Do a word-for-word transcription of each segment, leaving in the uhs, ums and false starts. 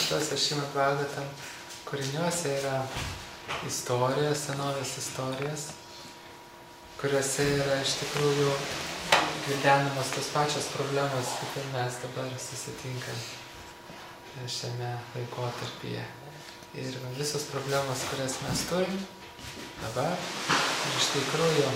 šituose Šrimad Bhagavatam kūriniuose yra istorijos, senovės istorijos, kuriuose yra iš tikrųjų gvildenamos tos pačios problemos, kaip ir mes dabar susitinkam šiame laikotarpyje. Ir visos problemos, kurias mes turim dabar, ir iš tikrųjų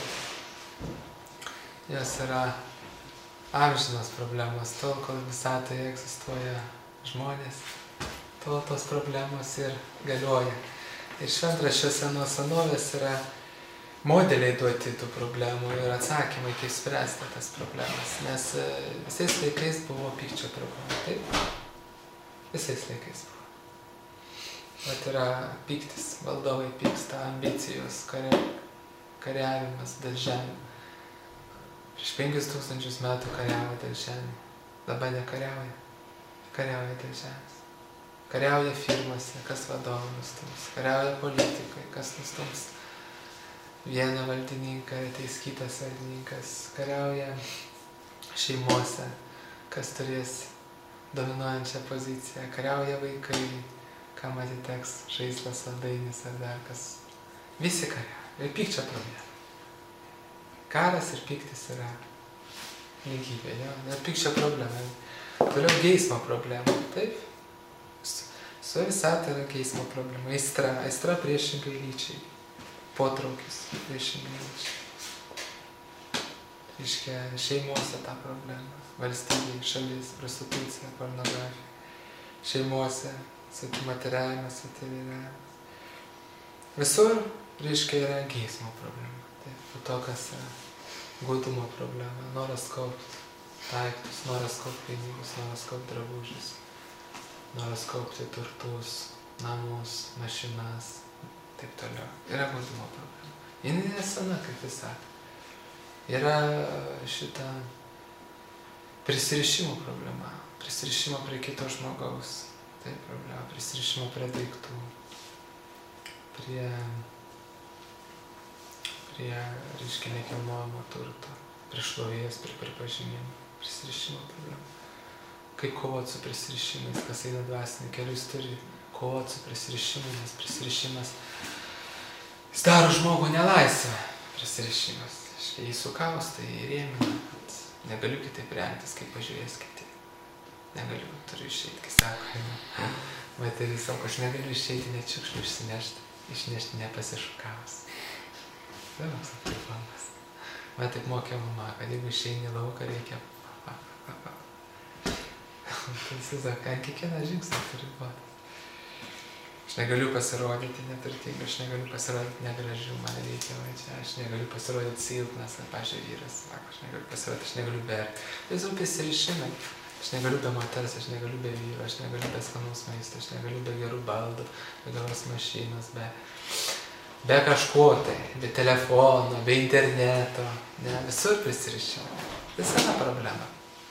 jos yra amžinos problemos, tol, kol visatoje egzistuoja žmonės, tol tos problemos ir galioja. Ir šventraščiuose nuo senovės yra modeliai duoti tų problemų ir atsakymai, kaip spręsti tas problemas. Nes visais laikais buvo pykčio problema, taip? Visais laikais buvo. Vat yra pyktis, valdovai pyksta, ambicijos, kare, kariavimas dėl žemių. Prieš penkis tūkstančius metų kariavo dėl žemių. Dabar nekariauja, kariauja dėl žemės. Kariauja firmose, kas vadovą nustums. Kariauja politikai, kas nustums vieną valdininką, ateis kitas valdininkas. Kariauja šeimose, kas turės dominuojančią poziciją. Kariauja vaikai, kam atiteks žaislas, saldainis ar dar kas. Visi kariauja. Ir pykčio problema. Karas ir pyktis yra lygybė, jo? Ir pykčio problema. Toliau geismo problema, taip? Su visata yra geismo problema. Aistra, aistra priešingai lyčiai. Potraukis priešingai lyčiai. Reiškia, šeimose ta problema. Valstybė, šalis, prostitucija, pornografija. Šeimose, satimateriavimas, ativiravimas. Visur, reiškia, yra geismo problema. Taip, po to, kas yra godumo problema. Noras kaupti daiktus, noras kaupti pinigus, noras kaupti drabužius. Noras kaupti turtus, namus, mašinas, taip toliau. Yra godumo problema. Jis nesena, kaip jis sako. Yra šita prisirišimo problema. Prisirišimo prie kito žmogaus. Tai problema. Prisirišimo prie daiktų. Prie, prie reiškia, nekilnojamo turto. Prie šlovės, prie pripažinimo. Prisirišimo problema. Kaip kovoti su prisirišimais, kas eina dvasiniu keliu, jis turi kovoti su prisirišimu, nes prisirišimas jis daro žmogų nelaisvę. Prisirišimas. Jį sukausto, jį rėmina. Negaliu kitaip rengtis, kaip pažiūrės kiti. Negaliu, turiu išeiti, kai sako. Materis sako, aš negaliu išeiti, net šiukšlių išsinešti, išnešti nepasišukavus. Tai toks apribojimas. Man taip mokė mama, kad jeigu išeini į lauką, reikia pa, pa, pa. Tai jis sako, ant kiekvieną žingsnį turi būti. Aš negaliu pasirodyti neturtingai, aš negaliu pasirodyti negražiu, man reikia va čia, aš negaliu pasirodyti silpnas, ar pažiūrė vyras, sako, aš negaliu pasirodyti, aš negaliu verkti. Visų prisirišimai. Aš negaliu be moters, aš negaliu be vyro, aš negaliu be skanaus maisto, aš negaliu be gerų baldų, be geros mašinos, be, be kažko tai, be telefono, be interneto. Ne, visur prisirišimai. Tai sena problema.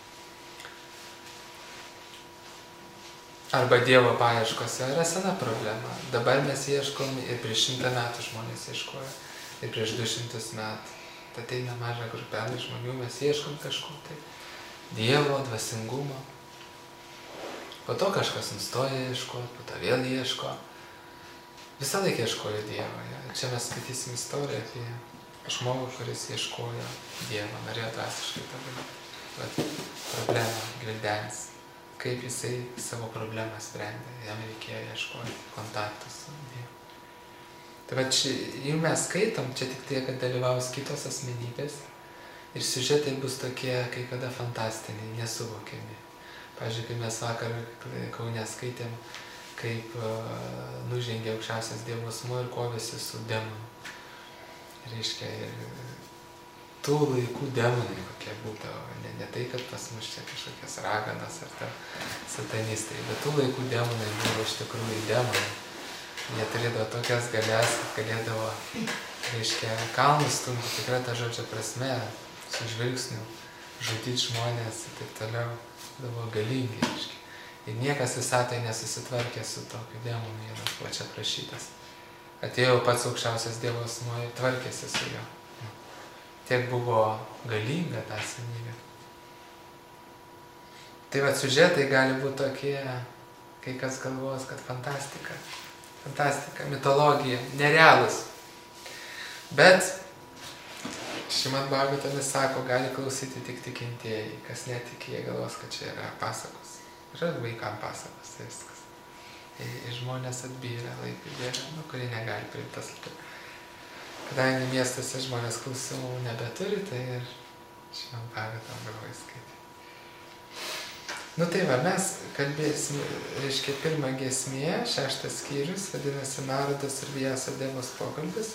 Arba Dievo paieškose yra sena problema. Dabar mes ieškom ir prieš šimtą metų žmonės ieškojo, ir prieš du šimtus metų. Tai ateina maža grupelė žmonių, mes ieškom kažko tai. Dievo, dvasingumo. Po to kažkas nustoja ieškoti, po to vėl ieško. Visą laiką ieškojo Dievo. Ja? Čia mes skaitysim istoriją apie žmogų, kuris ieškojo Dievo, norėjo dvasiškai padaryti. Problemą gvildens. Kaip jisai savo problemą sprendė, jam reikėjo ieškoti kontaktų su Dievu. Tai va, jeigu mes skaitom, čia tik tai, kad dalyvaus kitos asmenybės ir siužetai bus tokie, kai kada fantastiniai, nesuvokiami. Pavyzdžiui, kai mes vakar Kaune skaitėm, kaip uh, nužengė aukščiausias Dievo asmuo ir kovėsi su demonu. Reiškia, ir tų laikų demonai kokie būdavo. Ne, ne tai, kad pas mus čia kažkokias raganas ar ta satanistai, bet tų laikų demonai buvo iš tikrųjų demonai. Jie turėdavo tokias galias, kad galėdavo, reiškia, kalnus stumti, tikrai ta žodžio prasme, su žvilgsniu, žudyti žmonės ir taip toliau. Buvo galingi, reiškia. Ir niekas visatai nesusitvarkė su tokiu demonu, jie buvo čia prašytas. Atėjo pats aukščiausias Dievo asmuo ir tvarkėsi su juo. Tiek buvo galinga ta asmenybė. Tai va, siužetai gali būti tokie kai kas galvos, kad fantastika, fantastika, mitologija, nerealus. Bet Šrimad Bhagavatamis sako, gali klausyti tik tikintieji, kas netiki, jie galvos, kad čia yra pasakos. Yra vaikam pasakos, tai viskas. Ir žmonės atbyrė, laikai bėra, nu, kurie negali priimti tas laikai. Kadangi miestuose žmonės klausimų nebeturi, tai ir Šrimad Bhagavatam galvoju skaityti. Nu tai va, mes kalbėsim, reiškia, pirmą giesmė, šeštas skyrius, vadinasi Narodas ir Vyasadevos pokalbis.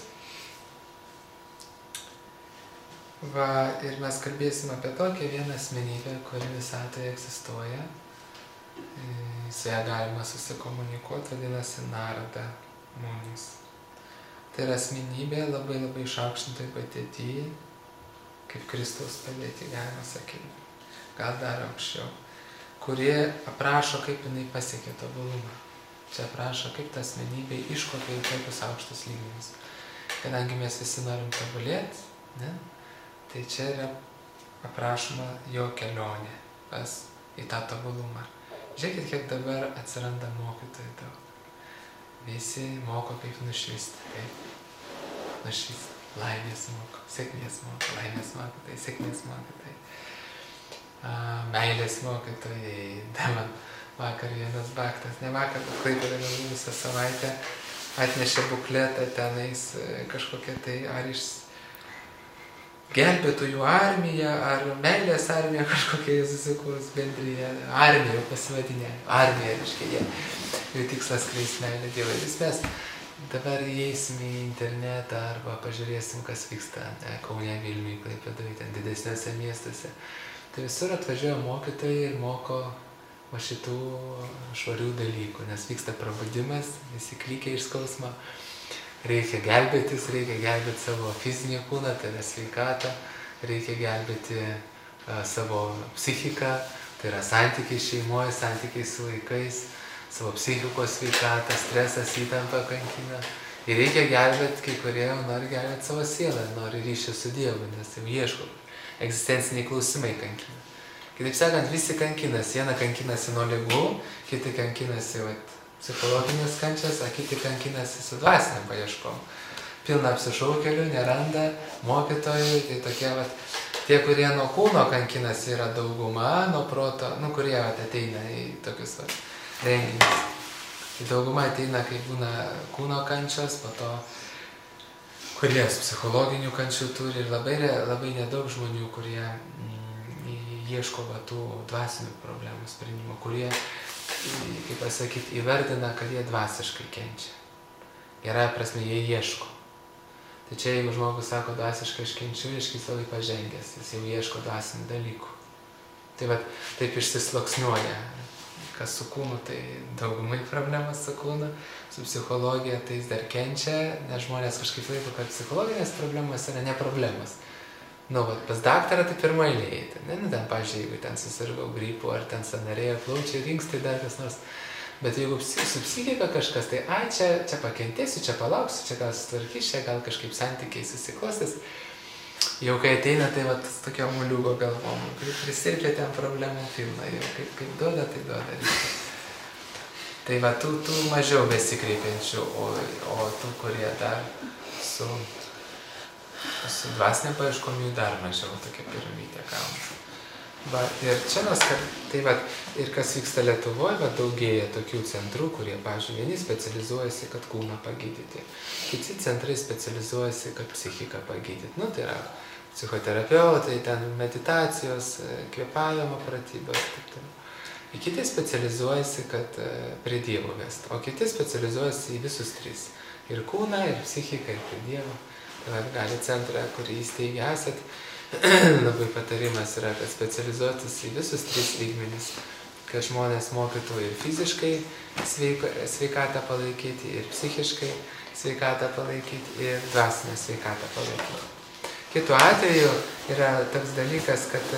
Va, ir mes kalbėsim apie tokią vieną asmenybę, kuri visatoje egzistuoja. Su ją galima susikomunikuoti, vadinasi Narada Munis. Tai yra asmenybė labai labai išaukštintai padėtyje, kaip Kristaus padėti, galima sakyti, gal dar aukščiau, kurie aprašo, kaip jinai pasiekė tobulumą. Čia aprašo, kaip ta asmenybė iškopė į tokius aukštus lygmenis. Kadangi mes visi norim tobulėti, ne? Tai čia yra aprašoma jo kelionė pas į tą tobulumą. Žiūrėkit, kiek dabar atsiranda mokytojų daug. Visi moko, kaip nušvisti, kaip nušvisti. Laimės moko, sėkmės moko, laimės mokytojai, sėkmės mokytojai. Meilės mokytojai. Da man vakar vienas baktas, ne vakar, bet Klaipėdoje visą savaitę atnešė bukletą tenais kažkokia tai ar iš gelbėtojų armija, ar meilės armija kažkokia susikūrus bendryje, armija pasivadinė, armija, reiškia jie, jų tikslas skleis meilę Dievui. Vis mes dabar įeisim į internetą arba pažiūrėsim, kas vyksta ne, Kaune, Vilniuje, Klaipėdoje, ten didesniuose miestuose. Tai visur atvažiuoja mokytojai ir moko va šitų švarių dalykų, nes vyksta prabudimas, visi klykia iš skausmo. Reikia gelbėtis, reikia gelbėti savo fizinį kūną, tai yra sveikatą, reikia gelbėti uh, savo psichiką, tai yra santykiai šeimoje, santykiai su vaikais, savo psichikos sveikatą, stresas, įtampa kankina. Ir reikia gelbėti, kai kurie nori gelbėti savo sielą, nori ryšį su Dievu, nes jau ieško, egzistenciniai klausimai kankina. Kitaip sakant, visi kankinasi, viena kankinasi nuo ligų, kiti kankinasi vat, psichologinės kančias, o kiti kankinasi su dvasiniam paieškom. Pilna apsišaukelių, neranda mokytojų, tai tokie, vat, tie, kurie nuo kūno kankinasi, yra dauguma, nuo proto, nu, kurie vat, ateina į tokius vat, renginius. Tai dauguma ateina, kai būna kūno kančios, po to, kurie psichologinių kančių turi ir labai, labai nedaug žmonių, kurie mm, ieško va, tų dvasinių problemų sprendimo, kurie kaip pasakyti, įvardina, kad jie dvasiškai kenčia. Gerąja prasme, jie ieško. Tai čia, jeigu žmogus sako, dvasiškai aš kenčiu, iškis labai pažengęs, jis jau ieško dvasinių dalykų. Tai va, taip išsisloksniuoja. Kas su kūnu, tai daugumai problemas su kūnu, su psichologija tai jis dar kenčia, nes žmonės kažkaip laiko, kad psichologinės problemas yra ne problemas. Nu, va, pas daktarą tai pirmą eilę eiti. Ne, nu, ten, pažiūrėjau, jeigu ten susirgau gripu, ar ten sanarėjo plaučiai, rinkstai dar kas nors. Bet jeigu su psichika kažkas, tai ai, čia, čia pakentėsiu, čia palauksiu, čia gal sutvarkys, čia gal kažkaip santykiai susiklostys. Jau kai ateina, tai va, tokia muliugo galvom, kaip prisirpė ten problemų pilna, jau kaip, kaip duoda, tai duoda. Tai va, tų, tų mažiau besikreipiančių, o, o tų, kurie dar su... su dvasinė paieškom jų dar mažiau, tokia piramidė gaunasi. Va, ir čia mes, tai va, ir kas vyksta Lietuvoje, va, daugėja tokių centrų, kurie, pavyzdžiui, vieni specializuojasi, kad kūną pagydyti, kiti centrai specializuojasi, kad psichiką pagydyti. Nu, tai yra psichoterapeutai, ten meditacijos, kvėpavimo pratybos, taip taip. Ir kiti specializuojasi, kad prie Dievo vest, o kiti specializuojasi į visus tris. Ir kūną, ir psichiką, ir prie Dievo. Tai gali centrą, kurį įsteigę esat, labai patarimas yra, kad specializuotis į visus tris lygmenis, kad žmonės mokytų ir fiziškai sveika, sveikatą palaikyti, ir psichiškai sveikatą palaikyti, ir dvasinę sveikatą palaikyti. Kitu atveju yra toks dalykas, kad,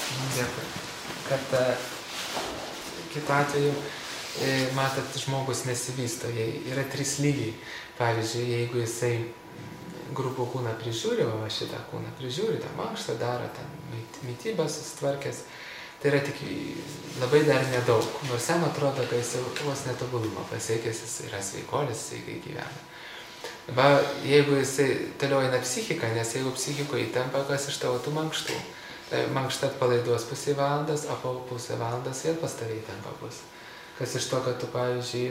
kad kitu atveju, matot, žmogus nesivysto, yra trys lygiai. Pavyzdžiui, jeigu jisai grupų kūną prižiūri, o šitą kūną prižiūri, tą mankštą daro, ten mytybą susitvarkęs, Tai yra tik labai dar nedaug, nors jam atrodo, kad jis vos netobulumą pasiekęs, jis yra sveikolis, sveikai gyvena. Va, jeigu jisai toliau eina psichika, nes jeigu psichikoje įtampa, kas iš tavo tų mankštų, mankštą atpalaiduos pusę valandas, o po pusę valandas vėl pas tave įtampa bus. Kas iš to, kad tu, pavyzdžiui,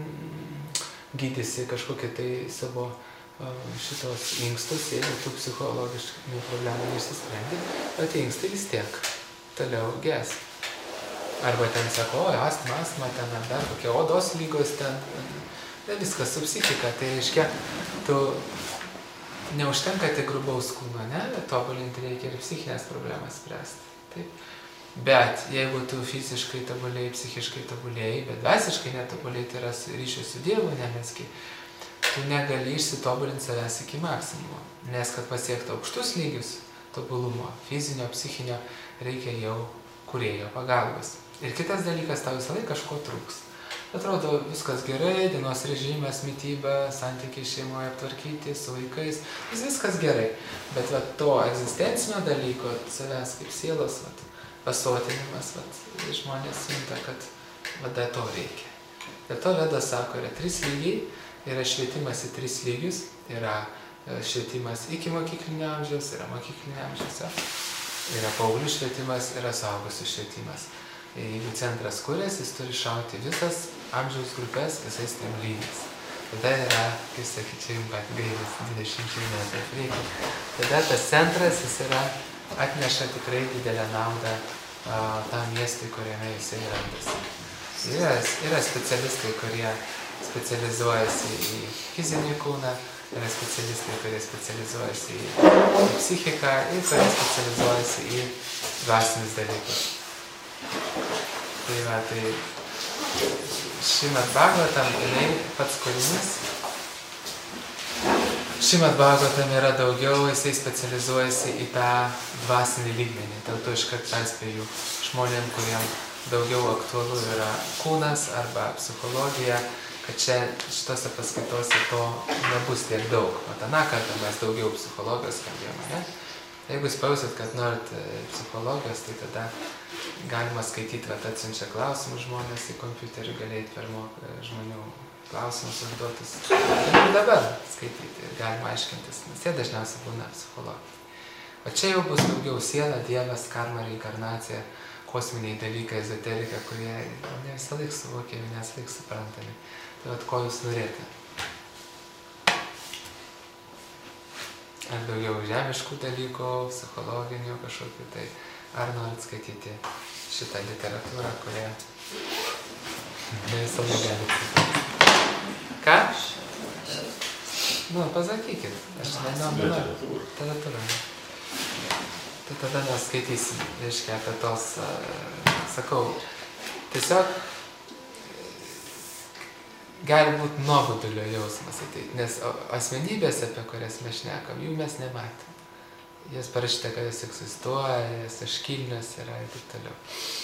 gydysi kažkokią tai savo šitos inkstus, jeigu tu psichologiškų problemų neišsisprendi, o tie inkstai vis tiek toliau ges. Arba ten sako, oi, astma, astma, ten ar dar kokie odos lygos ten. Ne viskas su psichika, tai reiškia, tu neužtenka tik grubaus kūno, ne? Tobulinti reikia ir psichinės problemas spręsti. Taip. Bet jeigu tu fiziškai tobulėjai, psichiškai tobulėjai, bet dvasiškai netobulėjai, tai yra ryšio su Dievu nemeski, tu negali išsitobulinti savęs iki maksimumo. Nes kad pasiekti aukštus lygius tobulumo, fizinio, psichinio, reikia jau kūrėjo pagalbos. Ir kitas dalykas, tau visą laiką kažko trūks. Atrodo, viskas gerai, dienos režimas, mityba, santykiai šeimoje aptvarkyti, su vaikais, vis viskas gerai. Bet va, to egzistencinio dalyko, savęs kaip sielos, va, pasotinimas, va, žmonės junta, kad vada to reikia. Dėl to Veda sako, yra trys lygiai, yra švietimas į tris lygius, yra švietimas iki mokyklinio amžiaus, yra mokyklinio amžiaus, yra paauglių švietimas, yra suaugusių švietimas. Jeigu centras kuriasi, jis turi šauti visas amžiaus grupės visais trim lygiais. Tada yra, kaip sakyčiau, jums pat gailis dvidešimt metų priekį. Tada tas centras, jis yra, atneša tikrai didelę naudą a, tam miestui, kuriame jisai randasi. Yra, yra specialistai, kurie specializuojasi į fizinį kūną, yra specialistai, kurie specializuojasi į psichiką ir kurie specializuojasi į dvasinius dalykus. Tai va, tai Šrimad Bhagavatam, jinai pats kūrinys. Šrimad Bhagavatam yra daugiau, jisai specializuojasi į tą dvasinį lygmenį. Dėl to iškart perspėju žmonėm, kuriem daugiau aktualu yra kūnas arba psichologija, kad čia šitose paskaitose to nebus tiek daug. O tą kartą mes daugiau psichologijos kalbėjome, ne? Jeigu jūs pausit, kad norit psichologijos, tai tada galima skaityti, bet atsiunčia klausimus žmonės į kompiuterį, galėjai per žmonių klausimus užduotus. Ir dabar skaityti ir galima aiškintis, nes jie dažniausiai būna psichologai. O čia jau bus daugiau siela, Dievas, karma, reinkarnacija, kosminiai dalykai, ezoterika, kurie ne visą laik suvokiami, ne visą laik suprantami. Tai vat ko jūs norėtumėte? Ar daugiau žemiškų dalykų, psichologinių kažkokių, tai ar norit skaityti šitą literatūrą, kurią ne visą laiką galit skaityti. Ką? Nu, pasakykit. Aš nežinau, literatūra. Tai tada mes skaitysim, reiškia, apie tos, sakau, tiesiog gali būti nuobodulio jausmas ateit, nes asmenybės, apie kurias mes šnekam, jų mes nematėm. Jas parašyta, kad jas egzistuoja, jas iškilnios yra ir taip toliau.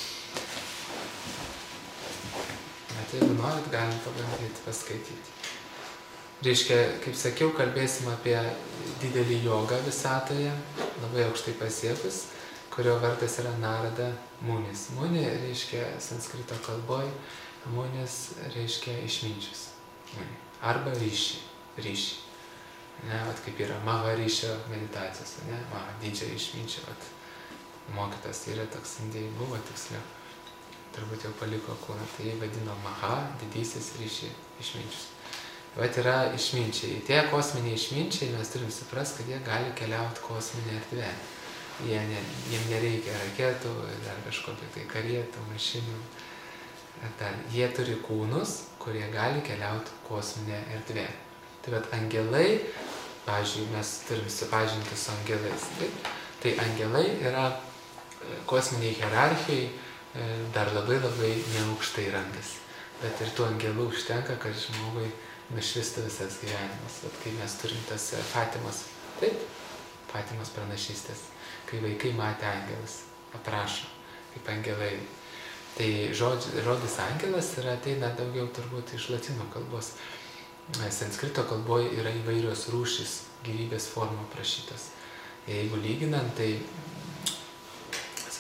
Bet jeigu norit, galim pabandyti paskaityti. Reiškia, kaip sakiau, kalbėsim apie didelį jogą visatoje, labai aukštai pasiekus, kurio vardas yra Narada Munis. Muni reiškia sanskrito kalboj, Munis reiškia išminčius. Arba ryšį. ryšį. Ne, vat kaip yra Maharyšio meditacijos, ne, Maha didžiojo išminčio, vat mokytas yra toks Indijai buvo tiksliau, turbūt jau paliko kūną, tai jį vadino Maha, didysis ryšį išminčius. Vat yra išminčiai. Tie kosminiai išminčiai, mes turim suprasti, kad jie gali keliauti kosminę erdvę. Jie ne, jiem nereikia raketų, dar kažkokio tai karietų, mašinų. Dar jie turi kūnus, kurie gali keliauti kosminę erdvę. Tai vat angelai, pavyzdžiui, mes turim supažinti su angelais. Taip? Tai angelai yra kosminiai hierarchijai dar labai labai neaukštai randasi. Bet ir tų angelų užtenka, kad žmogui nušvistų visas gyvenimas. Vat kai mes turim tas Fatimos, taip, Fatimos pranašystės, kai vaikai matė angelus, aprašo, kaip angelai. Tai žodž, žodis angelas yra ateina daugiau turbūt iš latino kalbos. Sanskrito kalboje yra įvairios rūšys gyvybės formų aprašytos. Jeigu lyginant, tai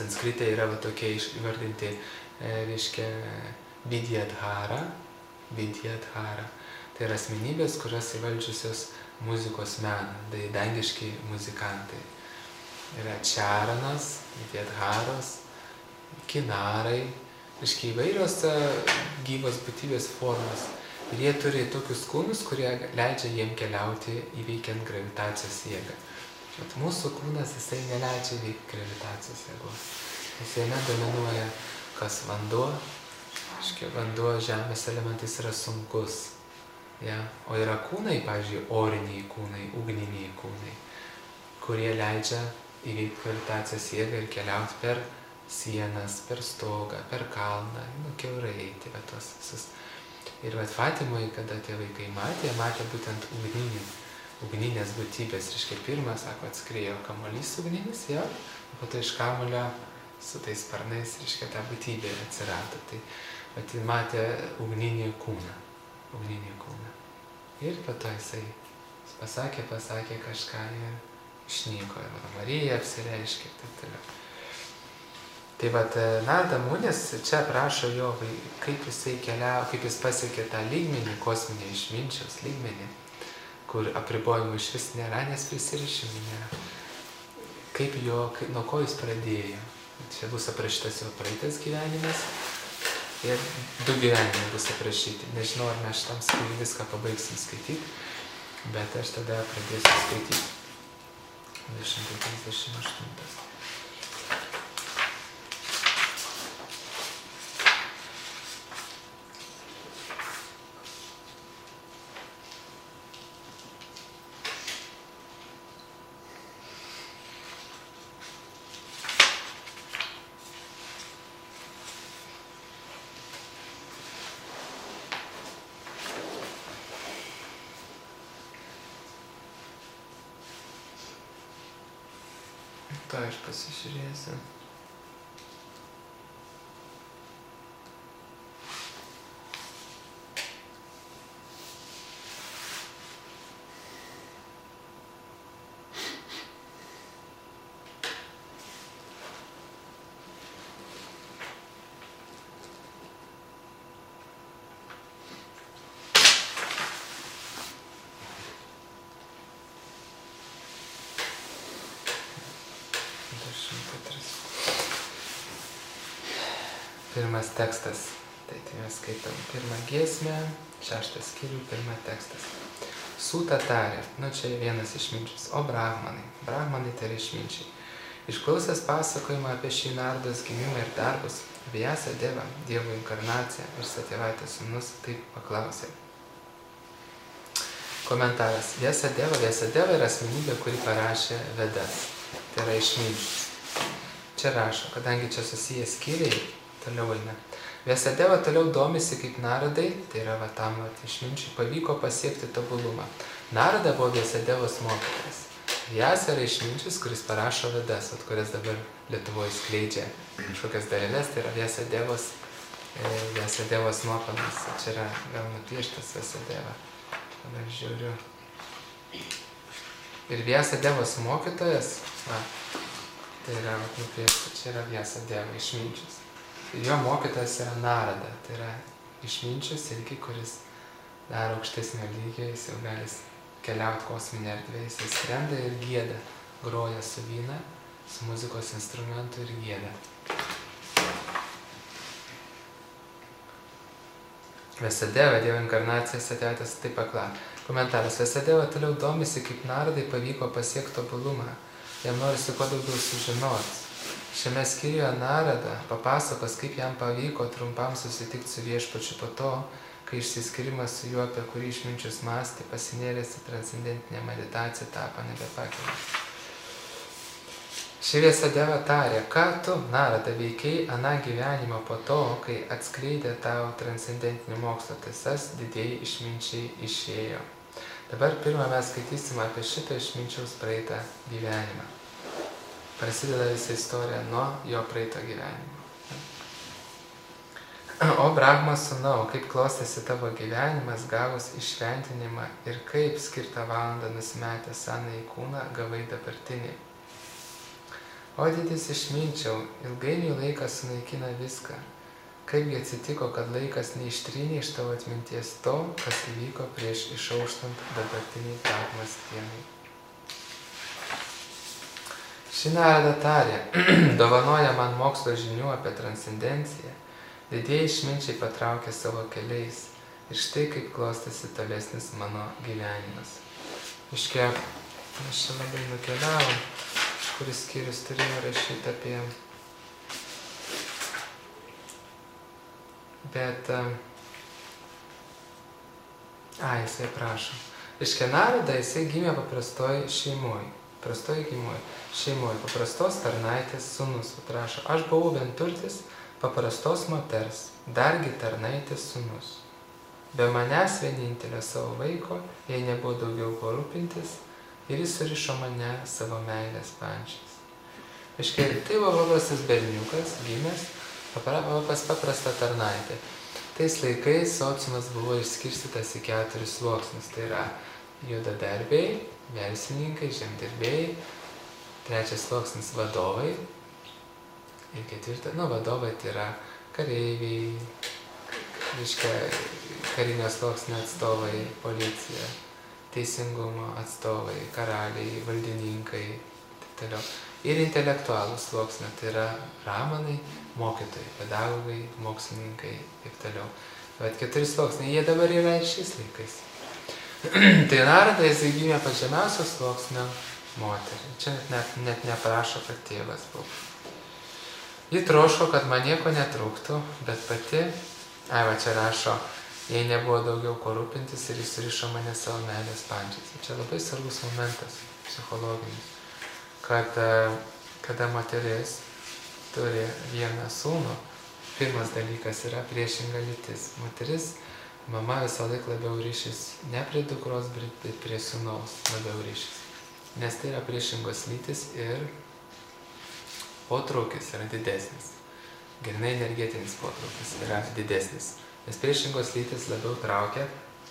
Sanskrite yra va tokie įvardinti, reiškia, Vidyadhara. Vidyadhara. Tai yra asmenybės, kurios įvaldžiusios muzikos meną, tai dangiški muzikantai. Yra Čaranas, Vidyadharos, Kinarai, reiškia įvairios gyvos būtybės formos. Ir jie turi tokius kūnus, kurie leidžia jiem keliauti įveikiant gravitacijos jėgą. Bet mūsų kūnas, jisai neleidžia įveikti gravitacijos jėgos. Jisai nedominuoja, kas vanduo, reiškia, vanduo žemės elementais yra sunkus. Ja? O yra kūnai, pavyzdžiui, oriniai kūnai, ugniniai kūnai, kurie leidžia įveikti gravitacijos jėgą ir keliauti per sienas, per stogą, per kalną, nu, kiaurai eiti, bet tos visus. Ir vat Fatimoje, kada tie vaikai matė, jie matė būtent ugninį, ugninės būtybės. Reiškia, pirmą, sako, atskriejo kamuolys ugninis, jo, po to iš kamulio su tais sparnais, reiškia, ta būtybė atsirado. Tai vat jis matė ugninį kūną, ugninį kūną. Ir po to jisai pasakė, pasakė kažką ir išnyko. Ir Marija apsireiškė ir taip toliau. Tai vat Narada Munis čia aprašo jo, kaip jisai keliavo, kaip jis pasiekė tą lygmenį, kosminį išminčiaus lygmenį, kur apribojimų iš vis nėra, nes prisirišimų nėra. Kaip jo, kaip, nuo ko jis pradėjo. Čia bus aprašytas jo praeitas gyvenimas ir du gyvenimai bus aprašyti. Nežinau, ar mes šitam skyriui viską pabaigsim skaityti, bet aš tada pradėsiu skaityti. du šimtai trisdešimt aštuntas. To aš pasižiūrėsiu. Pirmas tekstas, tai tai mes skaitom pirmą giesmę, šeštą skyrių, pirmą tekstas. Sūta tarė, nu čia vienas išminčius, o brahmanai, brahmanai tai yra išminčiai. Išklausęs pasakojimą apie šį Nardos gimimą ir darbus, Vyasa Deva, Dievo inkarnacija ir Satjevaitės sūnus, taip paklausė. Komentaras. Vyasa Deva, Vyasa Deva yra asmenybė, kuri parašė Vedas, tai yra išminčius. Čia rašo, kadangi čia susiję skyriai, toliau eina. Vyasa Deva toliau domisi, kaip Naradai, tai yra va tam va, išminčiui, pavyko pasiekti tobulumą. Narada buvo Vyasa Devos mokytojas. Vyasa yra išminčius, kuris parašo Vedas, at kurias dabar Lietuvoje skleidžia kažkokias daleles, tai yra Vyasa Devos, e, Vyasa Devos nuopelnas. Čia yra gal nupieštas Vyasa Deva. Dabar žiūriu. Ir Vyasa Devos mokytojas, va, tai yra nupiešta, čia yra Vyasa Deva išminčius. Jo mokytas yra Narada, tai yra išminčius irgi, kuris daro aukštesnio lygio, jis jau gali keliauti kosminę erdvę, jis skrenda ir gieda, groja su vyna, su muzikos instrumentu ir gieda. Vyasa Deva, Dievo inkarnacijos atėjęs taip pakla. Komentaras. Vyasa Deva toliau domisi, kaip Naradai pavyko pasiekti tobulumą. Jam norisi kuo daugiau sužinoti. Šiame skyriuje Narada papasakos, kaip jam pavyko trumpam susitikti su Viešpačiu po to, kai išsiskirimas su juo, apie kurį išminčius mąstė, pasinėręs į transcendentinę meditaciją, tapo nebepakeliamas. Ši Vyasa Deva tarė, ką tu, Narada, veikiai aną gyvenimą po to, kai atskleidė tau transcendentinį mokslo tiesas, didieji išminčiai išėjo. Dabar pirmą mes skaitysime apie šitą išminčiaus praeitą gyvenimą. Prasideda visa istorija nuo jo praeito gyvenimo. O Brahmos sūnau, kaip klostėsi tavo gyvenimas, gavus išventinimą ir kaip skirtą valandą nusimetę senąjį kūną gavai dabartinį. O didis išminčiau, ilgainiui laikas sunaikina viską. Kaipgi atsitiko, kad laikas neištrynė iš tavo atminties to, kas įvyko prieš išauštant dabartiniai dogmos dienai. Ši Narada tarė, dovanoja man mokslo žinių apie transcendenciją, didieji išminčiai patraukė savo keliais ir štai kaip klostėsi tolesnis mano gyvenimas. Iškia, mes čia labai nukeliavom, kuris skyrius turėjo rašyti apie... Bet... A, jisai prašo. Iškia Narada, jisai gimė paprastoj šeimoj. Paprastoj gimoj. Šeimoj. Paprastos tarnaitės sūnus. Prašo, aš buvau vienturtis paprastos moters, dargi tarnaitės sūnus. Be manęs vienintelio savo vaiko, jei nebuvo daugiau ko rūpintis, ir jis surišo mane savo meilės pančiais. Iškia, tai buvo paprastas berniukas, gimęs, pas paprastą tarnaitę. Tais laikais sociumas buvo išskirstytas į keturis sluoksnius. Tai yra juodadarbiai, verslininkai, žemdirbiai, trečias sluoksnis vadovai ir ketvirtas, nu, vadovai tai yra kareiviai, reiškia, karinio sluoksnio atstovai, policija, teisingumo atstovai, karaliai, valdininkai, taip toliau. Ir intelektualų sluoksnio, tai yra ramanai, mokytojai, pedagogai, mokslininkai, taip toliau. Bet keturi sluoksniai, jie dabar yra ir šiais laikais. Tai Narada, jisai gimė pač žemiausio sluoksnio moterį. Čia net, net neprašo, kad tėvas buvo. Ji troško, kad man nieko netrūktų, bet pati, ai va čia rašo, jei nebuvo daugiau ko rūpintis ir jis surišo mane savo meilės pančiais. Čia labai svarbus momentas, psichologinis. Kad, kada moteris turi vieną sūnų, pirmas dalykas yra priešinga lytis. Moteris, mama visą laiką labiau ryšys ne prie dukros, bet prie sūnaus labiau ryšys. Nes tai yra priešingos lytis ir potraukis yra didesnis. Grynai energetinis potraukis yra didesnis. Nes priešingos lytis labiau traukia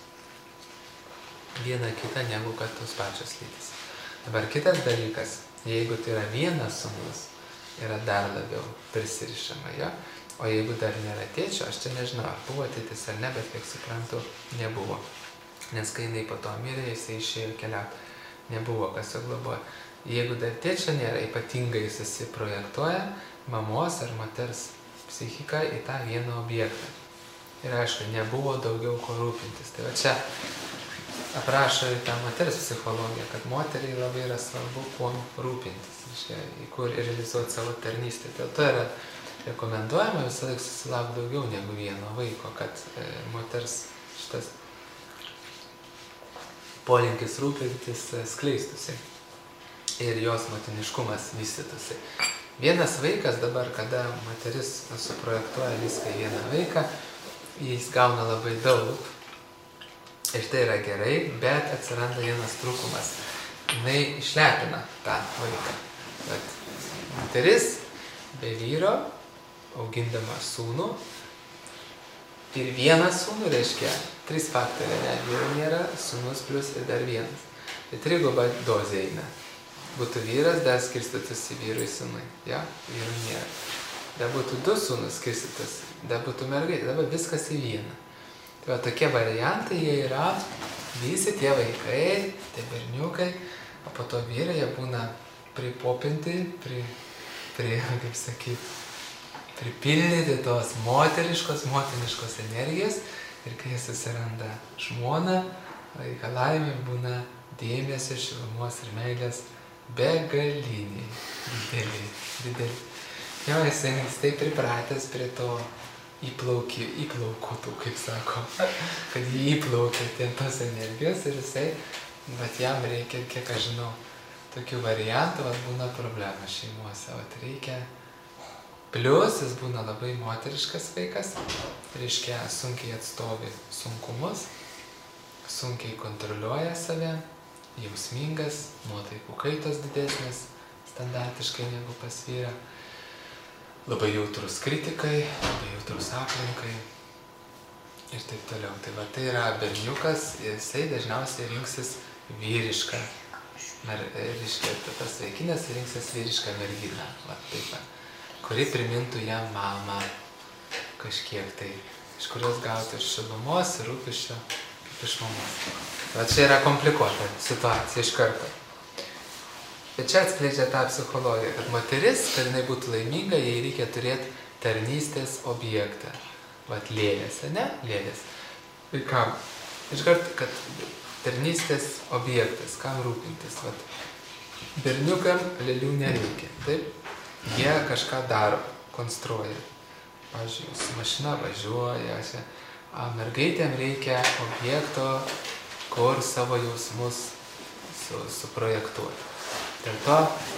vieną kitą negu kad tos pačios lytis. Dabar kitas dalykas. Jeigu tai yra vienas sūnus, yra dar labiau prisirišama, ja? O jeigu dar nėra tėčio, aš čia nežinau, ar buvo tėtis ar ne, bet kiek suprantu, nebuvo. Nes kai jinai po to mirė, jisai išėjo keliauti, nebuvo kas jo globoja. Jeigu dar tėčio nėra, ypatingai susiprojektuoja mamos ar moters psichika į tą vieną objektą. Ir aišku, nebuvo daugiau ko rūpintis. Tai va čia aprašo ir tą moters psichologiją, kad moteriai labai yra svarbu kuom rūpintis, reiškia, į kur realizuoti savo tarnystę. Dėl to yra rekomenduojama visą laiką susilaukti daugiau negu vieno vaiko, kad e, moters šitas polinkis rūpintis skleistusi ir jos motiniškumas vystytųsi. Vienas vaikas dabar, kada moteris suprojektuoja viską į vieną vaiką, jis gauna labai daug. Ir tai yra gerai, bet atsiranda vienas trūkumas. Jinai išlepina tą vaiką. Bet moteris be vyro, augindama sūnų, ir vieną sūnų reiškia trys faktoriai, ne, vyro nėra, sūnus plus ir dar vienas. Tai triguba dozė eina. Būtų vyras, dar skirstytus į vyrų į sūnui. Ja, vyrų nėra. Dar būtų du sūnus skirstytus, dar būtų mergaitė, dabar viskas į vieną. Tai va, tokie variantai jie yra, visi tie vaikai, tie berniukai, o po to vyrai jie būna pripopinti, pri, pri, kaip sakyt, pripildyti tos moteriškos, motiniškos energijos ir kai jie susiranda žmoną, reikalavimai būna dėmesio, šilumos ir meilės begaliniai, dideliai, dideliai. Jo, jisai taip pripratęs prie to įplaukį, įplaukutų, kaip sako, kad jį įplaukia ten tos energijos ir jisai, bet jam reikia, kiek aš žinau, tokių variantų, vat būna problema šeimuose, vat reikia. Plius jis būna labai moteriškas vaikas, reiškia sunkiai atstovi sunkumus, sunkiai kontroliuoja save, jausmingas, nuotaikų kaitos didesnės, standartiškai negu pas vyrą. Labai jautrus kritikai, labai jautrus aplinkai ir taip toliau. Tai va, tai yra berniukas, jisai dažniausiai rinksis vyrišką mer, reiškia, tas vaikinas rinksis vyrišką merginą, va, taip, kuri primintų jam mamą kažkiek tai, iš kurios gauti ir šilumos, ir rūpesčio, kaip iš mamos. Va čia yra komplikuota situacija iš karto. Bet čia atskleidžia tą psichologiją, kad moteris, kad jinai būtų laiminga, jai reikia turėti tarnystės objektą. Vat lėlės, ne? Lėlės. Ir kam? Iškart, kad tarnystės objektas, kam rūpintis. Vat berniukam lėlių nereikia, taip? Jie kažką daro, konstruoja. Pavyzdžiui, su mašina važiuoja. A, mergaitėm reikia objekto, kur savo jausmus su, suprojektuoti. Dėl to,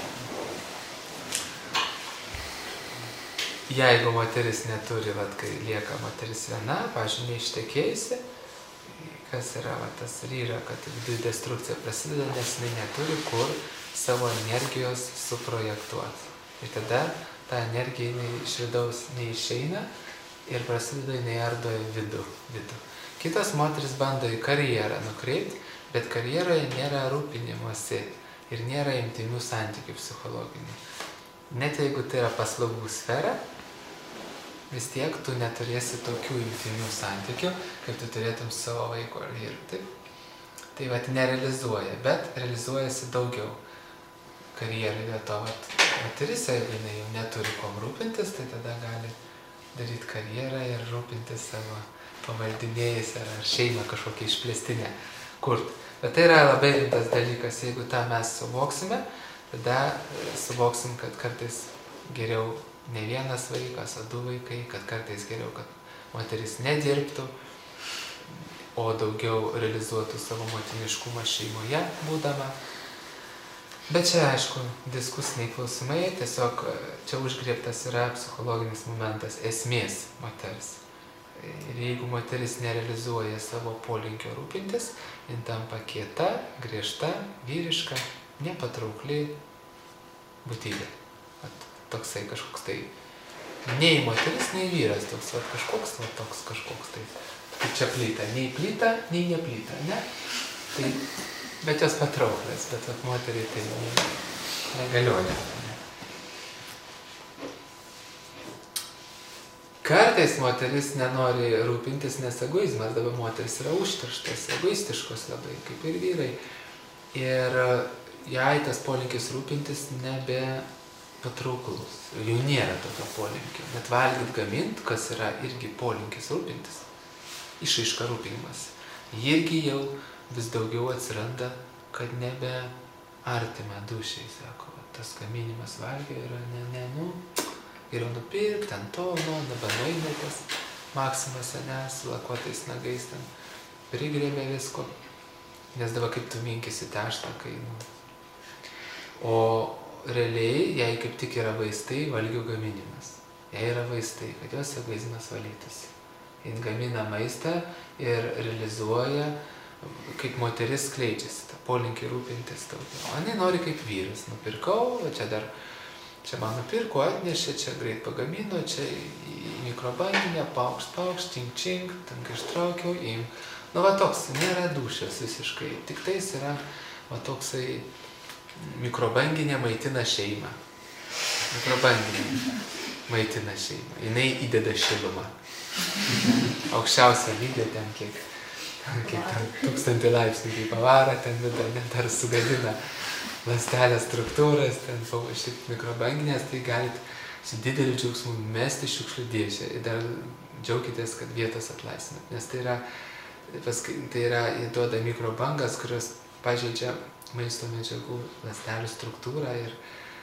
jeigu moteris neturi, vat, kai lieka moteris viena, pavyzdžiui, neištekėjusi, kas yra vat, tas ir yra, kad viduje destrukcija prasideda, nes jinai neturi kur savo energijos suprojektuoti. Ir tada ta energija jinai iš vidaus neišeina ir prasideda jinai ardo į vidų, vidų. Kitos moteris bando į karjerą nukreipti, bet karjeroje nėra rūpinimosi. Ir nėra intimių santykių psichologinių. Net jeigu tai yra paslaugų sfera, vis tiek tu neturėsi tokių intimių santykių, kaip tu turėtum savo vaiko ar vyrų. Taip? Tai vat nerealizuoja, bet realizuojasi daugiau karjerai dėl to. Vat, moteris, jeigu jinai jau neturi kom rūpintis, tai tada gali daryti karjerą ir rūpintis savo pavaldinėjais ar šeimą kažkokią išplėstinę kurti. Bet tai yra labai rimtas dalykas, jeigu tą mes suvoksime, tada suvoksim, kad kartais geriau ne vienas vaikas, o du vaikai, kad kartais geriau, kad moteris nedirbtų, o daugiau realizuotų savo motiniškumą šeimoje būdama. Bet čia, aišku, diskusiniai klausimai, tiesiog čia užgriebtas yra psichologinis momentas, esmės moters. Ir jeigu moteris nerealizuoja savo polinkio rūpintis, jin tampa kieta, griežta, vyriška, nepatraukli būtybė. At, toksai kažkoks tai, nei moteris, nei vyras, toks at, kažkoks, at, toks kažkoks tai, kaip čia plyta, nei plyta, nei neplyta, ne? Tai, bet jos patrauklės, bet at, moteriai tai ne, negalioja. Kartais moteris nenori rūpintis, nes egoizmas, dabar moteris yra užterštas, egoistiškos labai, kaip ir vyrai. Ir jai tas polinkis rūpintis nebe patrauklus. Jau nėra tokio polinkio. Net valgyt gamint, kas yra irgi polinkis rūpintis. Išaiška rūpinimas. Irgi jau vis daugiau atsiranda, kad nebe artima dušiai, sako. Tas gaminimas valgio yra ne, ne, nu... Geriau nupirkti, ant to, nu, dabar nuėmėtės, Maksimas, ne, su lakuotais nagais ten prigrėmė visko, nes dabar kaip tu minkisi teštą, kai, nu. O realiai, jei kaip tik yra vaistai, valgio gaminimas. Jei yra vaistai, kad jos egoizmas valytųsi. Jis gamina maistą ir realizuoja, kaip moteris skleidžiasi, tą polinkį rūpintis daugiau. O jinai nori kaip vyras, nupirkau, čia dar Čia man nupirko, atnešė, čia greit pagamino, čia į mikrobanginę, paukšt, paukšt, čink, čink, ten kai ištraukiau, im. Nu va toks, nėra dušas visiškai, tik tais yra va toksai mikrobanginė maitina šeimą. Mikrobanginė maitina šeimą, jinai įdeda šilumą. Aukščiausia lygio ten kiek, kiek ten tūkstantį laipsnių kaip pavara, ten vida, net dar sugadina ląstelės struktūras, ten šiaip mikrobanginės, tai galit su dideliu džiaugsmu mesti šiukšlių dėžę ir dar džiaukitės, kad vietos atlaisvinat, nes tai yra, tai yra įduoda mikrobangas, kurios pažeidžia maisto medžiagų ląstelių struktūrą ir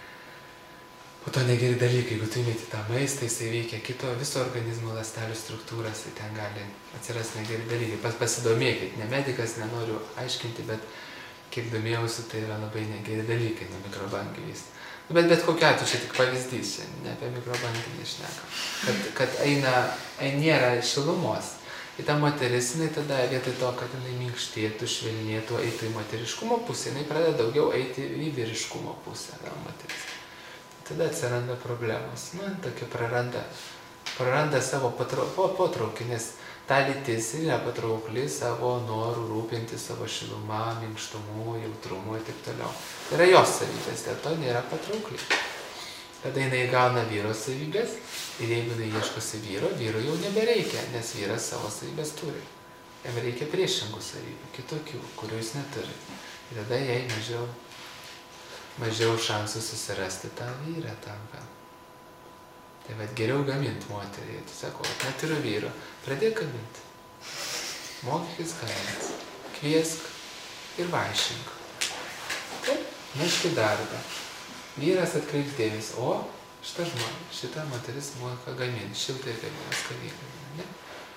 po to negeri dalykai, jeigu tu įmeti tą maistą, jisai veikia kito viso organizmo ląstelių struktūras, tai ten gali atsirasti negeri dalykai. Pas pasidomėkit, ne medikas, nenoriu aiškinti, bet kiek domėjausi, tai yra labai negeri dalykai nuo mikrobanginės. Bet bet kokiu atveju čia tik pavyzdys, čia ne apie mikrobanginę šnekam. Kad, kad eina, nėra šilumos. Ir ta moteris, jinai tada vietoj to, kad jinai minkštėtų, švelnėtų, eitų į moteriškumo pusę, jinai pradeda daugiau eiti į vyriškumo pusę, gal moteris. Tada atsiranda problemos. Nu, tokia praranda, praranda savo potraukį, nes ta lytis yra patraukli savo norų rūpinti savo šilumą, minkštumu, jautrumu ir taip toliau. Tai yra jos savybės, dėl to nėra patraukli. Tada jinai gauna vyro savybės ir jeigu jinai ieškosi vyro, vyro jau nebereikia, nes vyras savo savybės turi. Jam reikia priešingų savybių, kitokių, kurių jis neturi. Ir tada jai mažiau, mažiau šansų susirasti tą vyrą tampa. Tai vad geriau gaminti moterį. Tu sako, neturiu vyro, pradėk gaminti. Mokykis gaminti, kviesk ir vaišink. Taip, neški darbą. Vyras atkreips dėmesį, o šitą žmonę, šitą moteris moka gaminti, šiltai gamina, skaniai gamina, ne?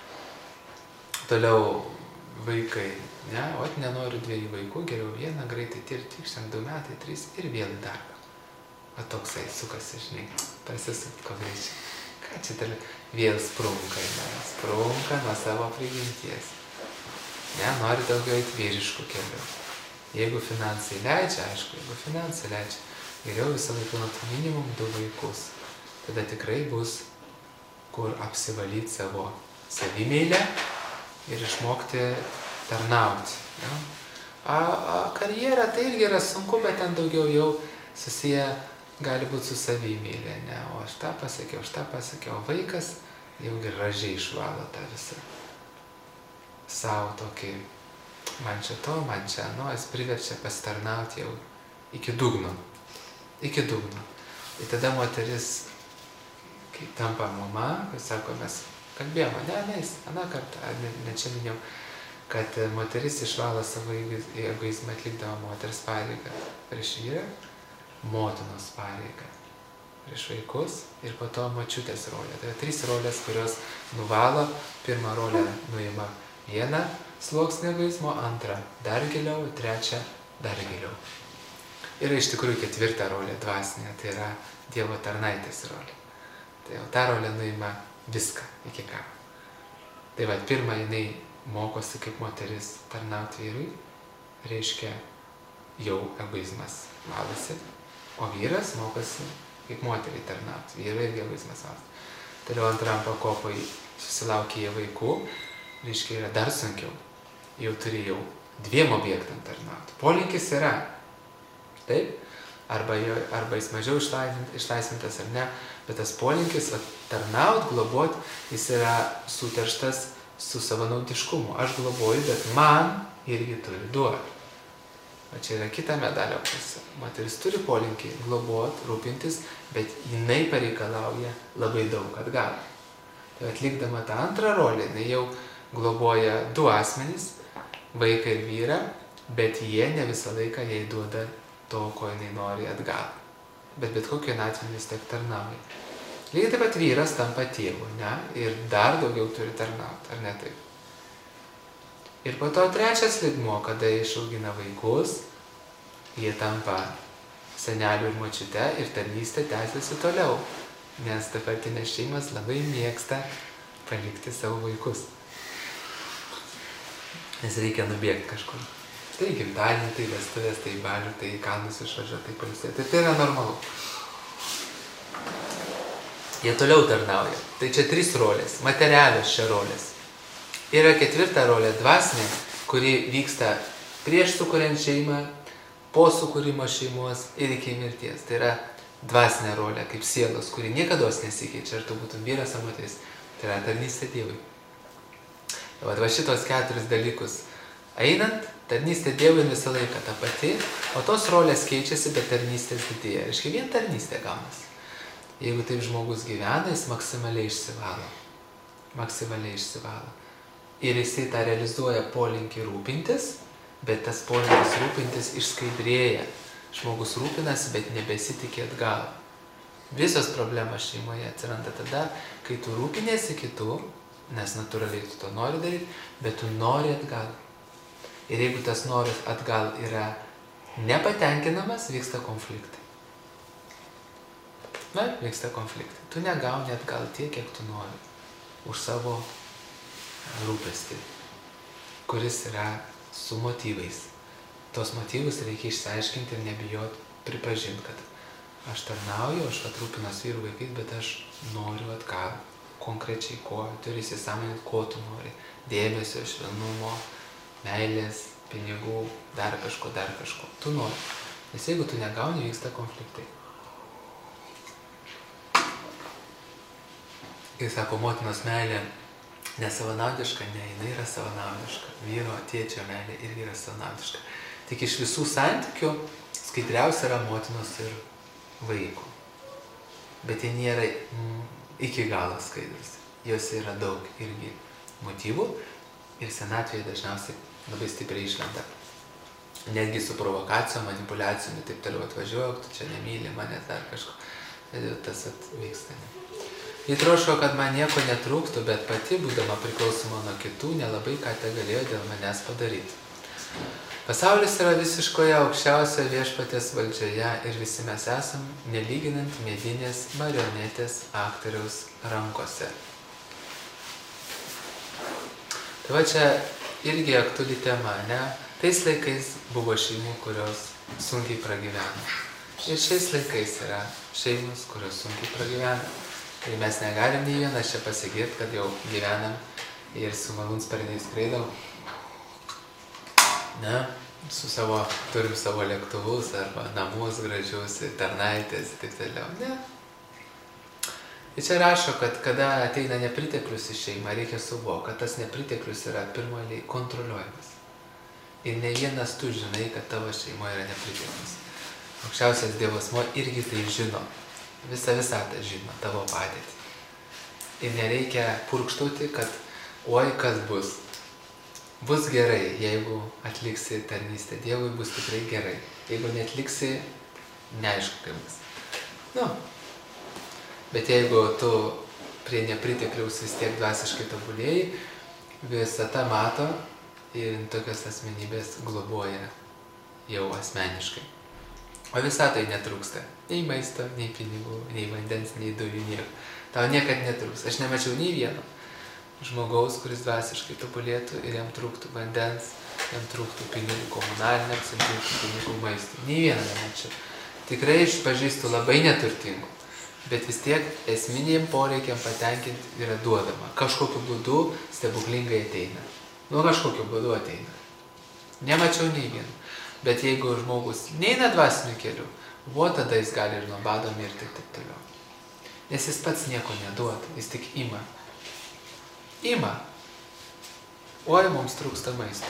Toliau vaikai, ne, o nenoriu dviejų vaikų, geriau vieną, greitai tirti, tikščiam du metai, trys ir vėl į darbą. O toksai sukasi, žinai, pasisutko greičiau. Ką čia tali? Vėl sprunka, ne, sprunka nuo savo prigimties. Ne, nori daugiau eiti vyriškų kelių. Jeigu finansai leidžia, aišku, jeigu finansai leidžia, geriau visą laiką nuo minimum du vaikus. Tada tikrai bus, kur apsivalyti savo savimeilę ir išmokti tarnauti. Ja? A, a karjera tai irgi yra sunku, bet ten daugiau jau susiję gali būti su savimeilė, ne, o aš tą pasakiau, aš tą pasakiau, o vaikas jau gražiai išvalo tą visą savo tokį, man čia to, man čia ano, jis priverčia pasitarnauti jau iki dugno, iki dugno. Ir tada moteris, kai tampa mama, kai sako, mes kalbėjome, ne, ne, aną kartą, ne, ne čia minėjau, kad moteris išvalo savo egoizmą atlikdama moters pareigą prieš vyrą, motinos pareigą prieš vaikus ir po to močiutės rolę. Tai yra trys rolės, kurios nuvalo. Pirmą rolę nuima vieną sluoksnį egoizmo, antrą dar giliau, trečią dar giliau. Ir iš tikrųjų ketvirta rolė dvasinė, tai yra Dievo tarnaitės rolė. Tai jau ta rolė nuima viską iki ką. Tai va, pirmą jinai mokosi kaip moteris tarnauti vyrui, reiškia jau egoizmas valosi. O vyras mokosi kaip moteriai tarnauti. Vyrai irgi egoizmas valosi. Toliau antram pakopoj susilaukė jie vaikų, reiškia yra dar sunkiau. Jau turi jau dviem objektam tarnauti. Polinkis yra, taip, arba, jo, arba jis mažiau išlaisvintas ar ne, bet tas polinkis va, tarnaut, globot, jis yra suterštas su savanaudiškumu. Aš globoju, bet man irgi turi duoti. O čia yra kita medalio pusė. Moteris turi polinkį globot, rūpintis, bet jinai pareikalauja labai daug atgal. Tai atlikdama tą antrą rolę, jinai jau globoja du asmenys, vaiką ir vyrą, bet jie ne visą laiką jai duoda to, ko jinai nori atgal. Bet bet kokiu atveju vis tiek tarnauja. Lygiai taip pat vyras tampa tėvu, ne? Ir dar daugiau turi tarnauti, ar ne taip? Ir po to trečias lygmuo, kada išaugina vaikus, jie tampa senelių ir močiute ir tarnystė tęsiasi toliau, nes dabartinės šeimas labai mėgsta palikti savo vaikus. Nes reikia nubėgti kažkur. Tai gimtadienį, tai vestuvės, tai balių, tai kalnus išvažiuoti, tai pailsėti. Tai, tai yra normalu. Jie toliau tarnauja. Tai čia trys rolės, materialios čia rolės. Yra ketvirta rolė dvasinė, kuri vyksta prieš sukuriant šeimą, po sukūrimo šeimos ir iki mirties. Tai yra dvasinė rolė, kaip sielos, kuri niekados nesikeičia, ar tu būtum vyras ar moteris. Tai yra tarnystė Dievui. Va, va šitos keturis dalykus einant, tarnystė Dievui visą laiką ta pati, o tos rolės keičiasi, bet tarnystės didėja. Reiškia, vien tarnystė gaunasi. Jeigu taip žmogus gyvena, jis maksimaliai išsivalo. Maksimaliai išsivalo. Ir jisai tą realizuoja polinkį rūpintis, bet tas polinkis rūpintis išskaidrėja. Žmogus rūpinasi, bet nebesitikė atgal. Visos problemos šeimoje atsiranda tada, kai tu rūpinėsi kitų, nes natūraliai tu to nori daryti, bet tu nori atgal. Ir jeigu tas noras atgal yra nepatenkinamas, vyksta konfliktai. Na, vyksta konfliktai. Tu negauni atgal tiek, kiek tu nori už savo rūpestį, kuris yra su motyvais. Tos motyvus reikia išsiaiškinti ir nebijot pripažinti, kad aš tarnauju, aš atrūpinuosi vyrų vaikais, bet aš noriu atgal. konkrečiai ko, turi įsisąmoninti, ko tu nori. Dėmesio, švelnumo, meilės, pinigų, dar kažko, dar kažko. Tu nori. Nes jeigu tu negauni, vyksta konfliktai. Kai sako, motinos meilė nesavanaudiška, ne, jinai yra savanaudiška. Vyro, tėčio meilė irgi yra savanaudiška. Tik iš visų santykių skaidriausia yra motinos ir vaiko. Bet jie nėra mm, iki galo skaidrus. Jose yra daug irgi motyvų ir senatvėje dažniausiai labai stipriai išlenda. Netgi su provokacijom, manipulacijom ir taip toliau atvažiuoju, tu čia nemyli mane dar kažko. Tas atvyksta. Ji troško, kad man nieko netrūktų, bet pati, būdama priklausoma nuo kitų, nelabai ką te galėjo dėl manęs padaryti. Pasaulis yra visiškoje aukščiausio viešpaties valdžioje ir visi mes esam, nelyginant medinės marionetės aktoriaus rankose. Tai va čia irgi aktuali tema, ne? Tais laikais buvo šeimų, kurios sunkiai pragyveno. Ir šiais laikais yra šeimos, kurios sunkiai pragyveno. Ir mes negalim nei vienas čia pasigirti, kad jau gyvenam ir su malūnsparniais skraidom. Ne, su savo, turim savo lėktuvus arba namus gražius, tarnaitės ir taip toliau. Ne. Ir čia rašo, kad kada ateina nepriteklius į šeimą, reikia suvokti, kad tas nepriteklius yra pirmoji kontroliuojamas. Ir ne vienas tu žinai, kad tavo šeimoje yra nepriteklius. Aukščiausias Dievo asmuo irgi tai žino. Visa visata žino tavo padėtį. Ir nereikia purkštauti, kad oi, kas bus. Bus gerai, jeigu atliksi tarnystę. Dievui bus tikrai gerai. Jeigu neatliksi, neaišku, kaip bus. Nu. Bet jeigu tu prie nepritekliaus vis tiek dvasiškai tobulėjai, visata mato ir tokios asmenybės globoja jau asmeniškai. O visatai netrūksta. Nei maisto, nei pinigų, nei vandens, nei dujų, nieko. Tau niekad netrūks. Aš nemačiau nei vieno žmogaus, kuris dvasiškai tobulėtų ir jam trūktų vandens, jam trūktų pinigų komunaliniams, jam trūktų pinigų maistui. Nei vieno nemačiau. Tikrai išpažįstu labai neturtingų. Bet vis tiek esminiem poreikiam patenkinti yra duodama. Kažkokiu būdu stebuklingai ateina. Nu, kažkokiu būdu ateina. Nemačiau nei vieno. Bet jeigu žmogus neina dvasiniu keliu, vo tada jis gali ir nuo bado mirti ir taip toliau. Nes jis pats nieko neduoda, jis tik ima. Ima. Oi, mums trūksta maisto.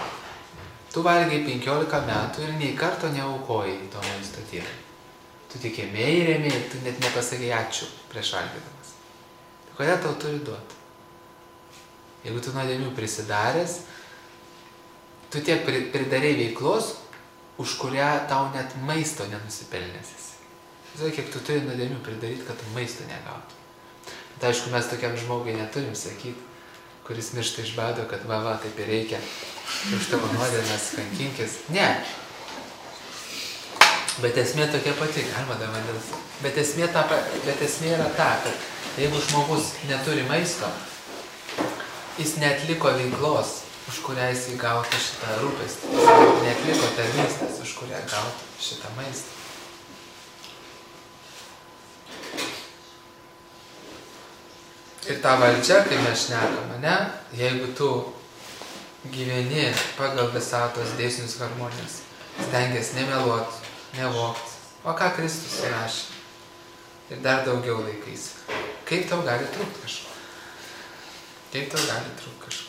Tu valgiai penkiolika metų ir nei karto neaukojai to maisto tiek. Tu tik ėmėjai ir ėmėjai, tu net nepasakei ačiū prieš valgydamas. Tai kodėl tau turi duoti? Jeigu tu nuodėmių prisidaręs, tu tiek pridarei veiklos, už kurią tau net maisto nenusipelnęs esi. Žinai, kiek tu turi nuodėmių pridaryti, kad tu maisto negautum. Bet aišku, mes tokiam žmogui neturim sakyti, kuris miršta iš bado, kad va, va, taip ir reikia. Už tavo nuodėmes kankinkis. Ne. Bet esmė tokia pati, galima dar vandens. Bet esmė, ta, bet esmė yra ta, kad jeigu žmogus neturi maisto, jis neatliko veiklos, už kurią jis įgautų šitą rūpestį. Jis neatliko tarnystės, už kurią gautų šitą maistą. Ir ta valdžia, kai mes šnekame, ne, jeigu tu gyveni pagal visatos dėsnius harmonijos, stengiasi nemeluot, nevokt, o ką Kristus rašė. Ir dar daugiau laikais. Kaip tau gali trūkti kažko? Kaip tau gali trūkti kažko?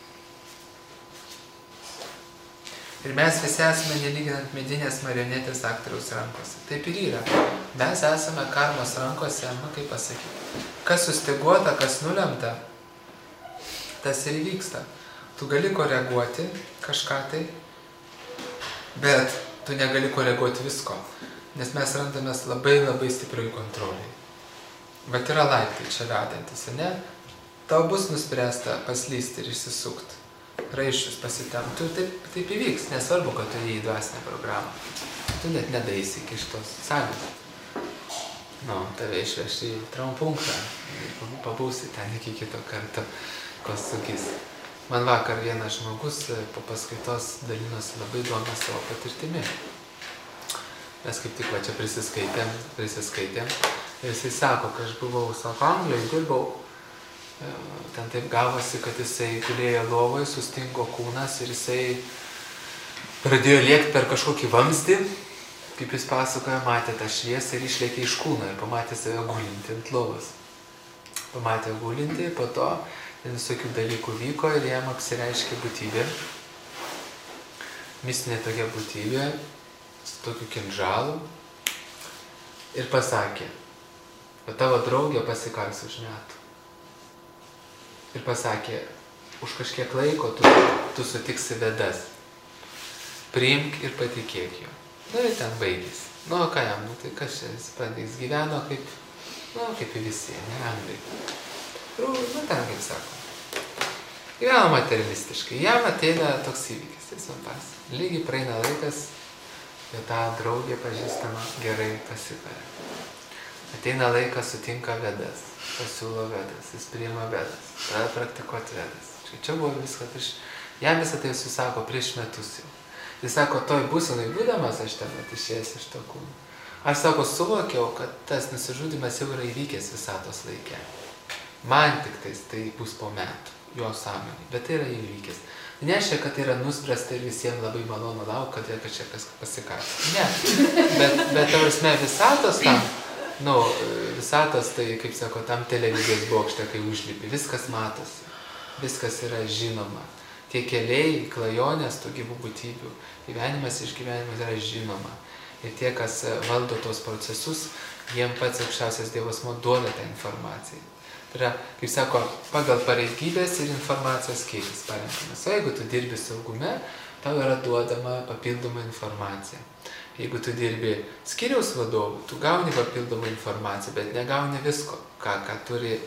Ir mes visi esame nelyginant medinės marionetės aktoriaus rankose. Taip ir yra. Mes esame karmos rankose, nu kaip pasakyti. Kas sustiguota, kas nulemta, tas ir įvyksta. Tu gali koreguoti kažką tai, bet tu negali koreguoti visko. Nes mes randamės labai labai stipriai kontroliai. Vat yra laiptai čia vedantis, ne? Tau bus nuspręsta paslysti ir išsisukti. Raiščius pasitemti, taip, taip įvyks, nesvarbu, kad tu į dvasinę programą. Tu net nedaisi iki šitos sąlygos. Nu, tave išveši į traumpunktą, pabūsi ten iki kito karto, ko sukis. Man vakar vienas žmogus po paskaitos dalinosi labai įdomią savo patirtimi. Mes kaip tik va čia prisiskaitėm, prisiskaitėm. Ir jisai sako, kad aš buvau, sako, Anglijoje dirbau ten taip gavosi, kad jisai gulėjo lovoje, sustingo kūnas ir jisai pradėjo lėkti per kažkokį vamzdį, kaip jis pasakoja, matė tą šviesą ir išlėkė iš kūno ir pamatė save gulinti ant lovos. Pamatė gulinti, po to visokių dalykų vyko ir jam apsireiškė būtybė. Mistinė tokia būtybė, su tokiu kinžalu ir pasakė, kad tavo draugė pasikars už metų. Ir pasakė, už kažkiek laiko tu, tu sutiksi Vedas. Priimk ir patikėk jo. Nu ir ten baigėsi. Nu, ką jam, nu tai kas čia, jis pradės gyveno kaip, nu, kaip ir visi, ne, anglai. Nu, ten kaip sako. Gyveno materialistiškai. Jam ateina toks įvykis, jis man pas. Lygiai praeina laikas, jo tą draugę pažįstamą gerai pasikarė. Ateina laikas, sutinka Vedas, pasiūlo Vedas, jis priima Vedas, pradeda praktikuoti Vedas. Čia, čia buvo viskas, prieš, jam visą tai susako prieš metus jau. Jis sako, toj būsenai būdamas aš ten išėjęs iš to kūno. Aš sako, suvokiau, kad tas nusižudymas jau yra įvykęs visatos laike. Man tik tais tai bus po metų, jo sąmonė, bet tai yra įvykęs. Nešia, kad tai yra nuspręsta ir visiems labai malonu lauk, kad jie kažkas pasikars. Ne, bet, bet tavrasme visatos tam, nu, visatos tai, kaip sako, tam televizijos bokšte, kai užlipi, viskas matosi, viskas yra žinoma. Tie keliai, klajonės tų gyvų būtybių, gyvenimas iš gyvenimas yra žinoma. Ir tie, kas valdo tos procesus, jiem pats aukščiausias Dievas duoda tą informaciją. Tai yra, kaip sako, pagal pareigybės ir informacijos kiekis parenkamas. O jeigu tu dirbi saugume, tau yra duodama papildoma informacija. Jeigu tu dirbi skyriaus vadovu, tu gauni papildomą informaciją, bet negauni visko, ką, ką turi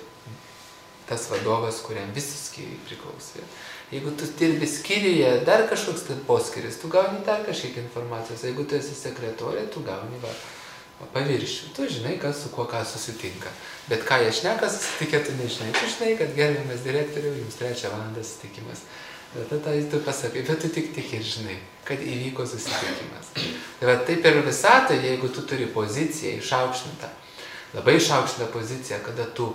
tas vadovas, kuriam visi skyriai priklausė. Jeigu tu dirbi skyriuje, dar kažkoks tai poskiris, tu gauni dar kažkiek informacijos. Jeigu tu esi sekretorė, tu gauni va, va, paviršių. Tu žinai, kas su kuo ką susitinka. Bet ką jie šneka susitikę, tu nežinai. Tu žinai, kad gerbiamas direktoriau, jums trečią valandą susitikimas. Bet tada tu pasakai, bet tu tik tik ir žinai, kad įvyko susitikimas. Tai va, taip ir visatoje, jeigu tu turi poziciją išaukštintą, labai išaukštintą poziciją, kada tu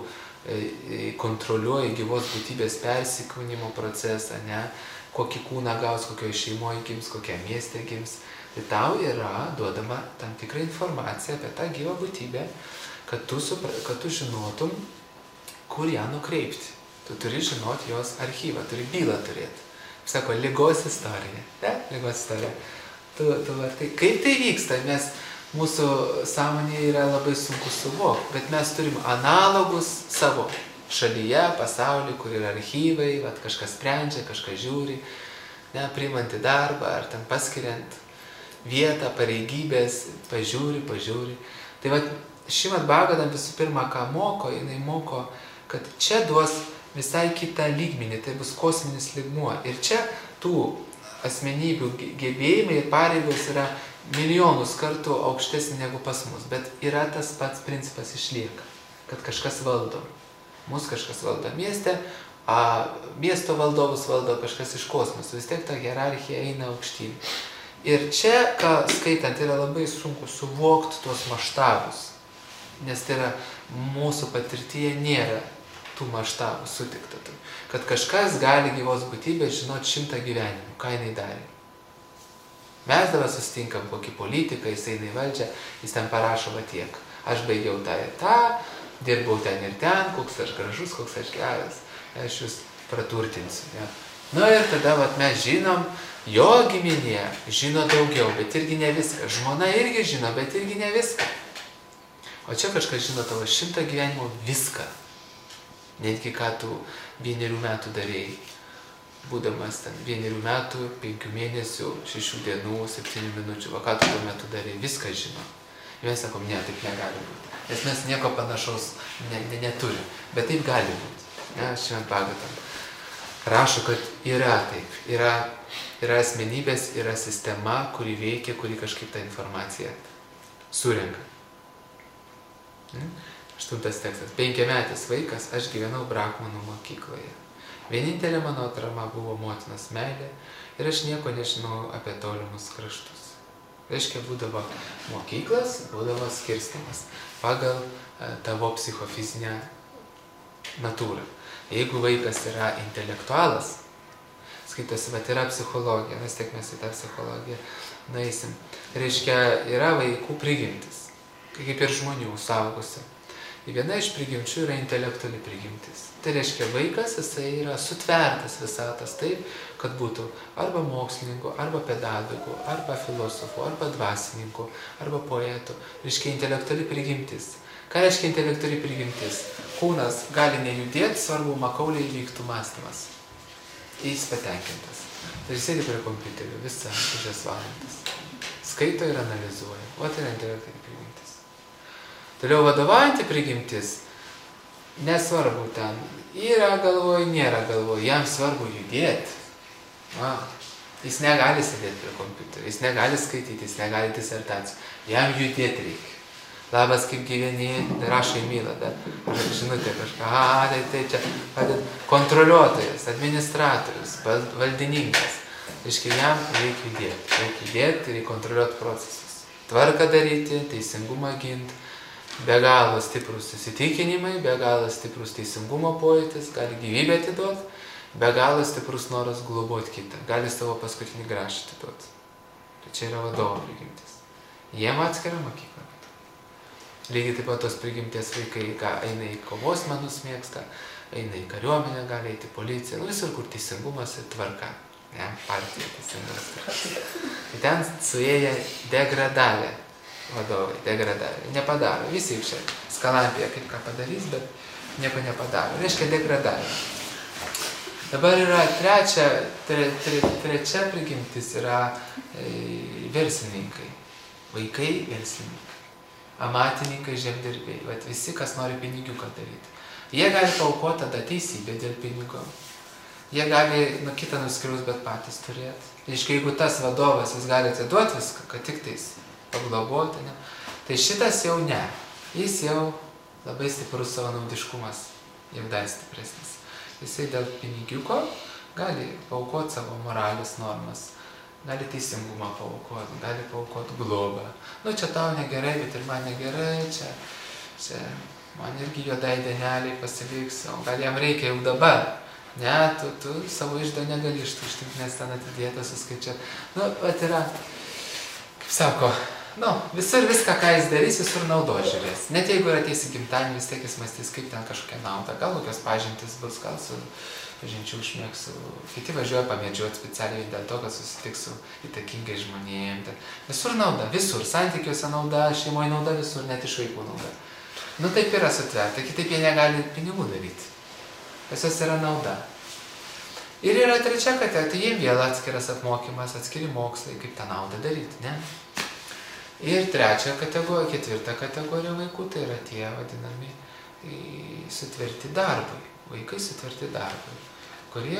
kontroliuoji gyvos būtybės persikūnimo procesą, ne, kokį kūną gaus, kokioje šeimoje gims, kokią miestę gims, tai tau yra duodama tam tikra informacija apie tą gyvą būtybę, kad tu, supra, kad tu žinotum, kur ją nukreipti. Tu turi žinoti jos archyvą, turi bylą turėti. Sako, ligos istorija. Ne? Ligos istorija. Tu, tu, tai, kaip tai vyksta? Mes mūsų sąmonė yra labai sunku suvokti, bet mes turim analogus savo šalyje, pasaulyje, kur yra archyvai, vat, kažkas sprendžia, kažkas žiūri, ne, priimant į darbą ar ten paskiriant vietą, pareigybės, pažiūri, pažiūri. Tai vat, Šrimad Bhagavatam visų pirma, ką moko, jinai moko, kad čia duos visai kitą lygmenį, tai bus kosminis lygmuo. Ir čia tų asmenybių gebėjimai ir pareigos yra milijonus kartų aukštesnė negu pas mus, bet yra tas pats principas išlieka, kad kažkas valdo. Mūsų kažkas valdo mieste, a miesto valdovus valdo kažkas iš kosmoso, vis tiek ta hierarchija eina aukštyn. Ir čia, ką skaitant, yra labai sunku suvokti tuos maštabus, nes tai yra mūsų patirtyje nėra tų maštabų sutikta. Kad kažkas gali gyvos būtybės žinoti šimtą gyvenimų, ką jinai darė. Mes dabar susitinkam kokį politiką, jis eina į valdžią, jis ten parašo va tiek. Aš baigiau tą ir tą, dirbau ten ir ten, koks aš gražus, koks aš geras, aš jūs praturtinsiu. Ja. Na ir tada vat, mes žinom, jo giminė žino daugiau, bet irgi ne viską. Žmona irgi žino, bet irgi ne viską. O čia kažkas žino tavo šimtą gyvenimo viską. Netgi ką tu vienerių metų darėjai. Būdamas ten vienerių metų, penkių mėnesių, šešių dienų, septynių minučių, va ką tu tuo metu darai, viską žino. Ir mes sakom, ne, taip negali būti. Nes mes nieko panašaus ne, ne, neturim, bet taip gali būti. Ne, Šrimad Bhagavatam rašo, kad yra taip, yra, yra asmenybės, yra sistema, kuri veikia, kuri kažkaip tą informaciją surenka. Hmm? Aštuntas tekstas. Penkiametis vaikas, aš gyvenau Brahmanų mokykloje. Vienintelė mano atrama buvo motinos meilė ir aš nieko nežinau apie tolimus kraštus. Reiškia, būdavo mokyklas, būdavo skirstimas pagal e, tavo psichofizinę natūrą. Jeigu vaikas yra intelektualas, skaitosi, bet yra psichologija, nes tiek mes į tą psichologiją nueisim. Reiškia, yra vaikų prigimtis, kaip ir žmonių suaugusių. Ir viena iš prigimčių yra intelektuali prigimtis. Tai reiškia, vaikas, jisai yra sutvertas visatas taip, kad būtų arba mokslininkų, arba pedagogų, arba filosofų, arba dvasininkų, arba poetų. Reiškia, intelektuali prigimtis. Ką reiškia intelektuali prigimtis? Kūnas gali nejudėti, svarbu makauliai vyktų mąstymas. Jis patenkintas. Tai jis sėdi prie kompiuterio visą šešias valandas. Skaito ir analizuoja. O tai yra intelektuali prigimtis. Toliau vadovaujanti prigimtis, nesvarbu ten, yra galvoj, nėra galvoj, jam svarbu judėti. Va. Jis negali sėdėti prie kompiuterio, jis negali skaityti, jis negali disertacijų. Jam judėti reikia. Labas, kaip gyveni, rašo į mylą, bet žinutė kažką, a, tai, tai čia padėt, kontroliuotojas, administratorius, valdininkas. Reiškia, jam reikia judėti, reikia judėti, reikia kontroliuoti procesus. Tvarką daryti, teisingumą ginti, be galo stiprus įsitikinimai, be galo stiprus teisingumo pojūtis, gali gyvybę atiduoti, be galo stiprus noras globoti kitą, gali savo paskutinį grašą atiduoti. Tai čia yra vadovo prigimtis. Jiem atskira mokykla. Lygiai taip pat tos prigimties vaikai eina į kovos menus mėgsta, eina į kariuomenę, gali eiti į policiją, nu visur, kur teisingumas ir tvarka. Ne, partija teisingumas tvarka. Tai ten suėję degradavę vadovai, degradavę. Nepadaro, visi čia skalampėje kaip ką padarys, bet nieko nepadaro. Reiškia degradavę. Dabar yra trečia, tre, tre, trečia prigimtis yra e, verslininkai. Vaikai verslininkai. Amatininkai, žemdirbiai, vat visi, kas nori pinigiuką daryti. Jie gali paaukoti tada teisybę dėl pinigo. Jie gali nu, kitą nuskriaus, bet patys turėti. Reiškia, jeigu tas vadovas, jis gali atiduoti viską, kad tik tais pagloboti, ne? Tai šitas jau ne. Jis jau labai stiprus savanaudiškumas, jau dar stipresnis. Jisai dėl pinigiuko gali paaukoti savo moralės normas. Gali teisingumą paaukoti, gali paaukoti globą. Nu, čia tau negerai, bet ir man negerai, čia, čia man irgi juodai dieneliai pasiliks, o gal jam reikia jau dabar. Ne, tu, tu savo išdą negali ištuštinti, nes ten atidėta suskaičiuoti. Nu, bet yra, kaip sako, nu, visur viską, ką jis darys, visur naudo žiūrės. Net jeigu yra teisi gimtadienį, vis tiek jis mąstys, kaip ten kažkokia nauda. Gal kokios pažintys bus, gal su pažinčių užmėgsiu. Kiti važiuoja pamedžiuoti specialiai dėl to, kad susitiks su įtakingai žmonėm. Visur nauda, visur. Santykiuose nauda, šeimoje nauda, visur, net iš vaikų nauda. Nu taip yra sutverta, kitaip jie negali pinigų daryti. Pas jos yra nauda. Ir yra trečia kategorija, tai jiem vėl atskiras apmokymas, atskiri mokslai, kaip tą naudą daryti, ne? Ir trečia kategorija, ketvirta kategorija vaikų, tai yra tie vadinami sutverti darbui. Vaikai sutverti darbui, kurie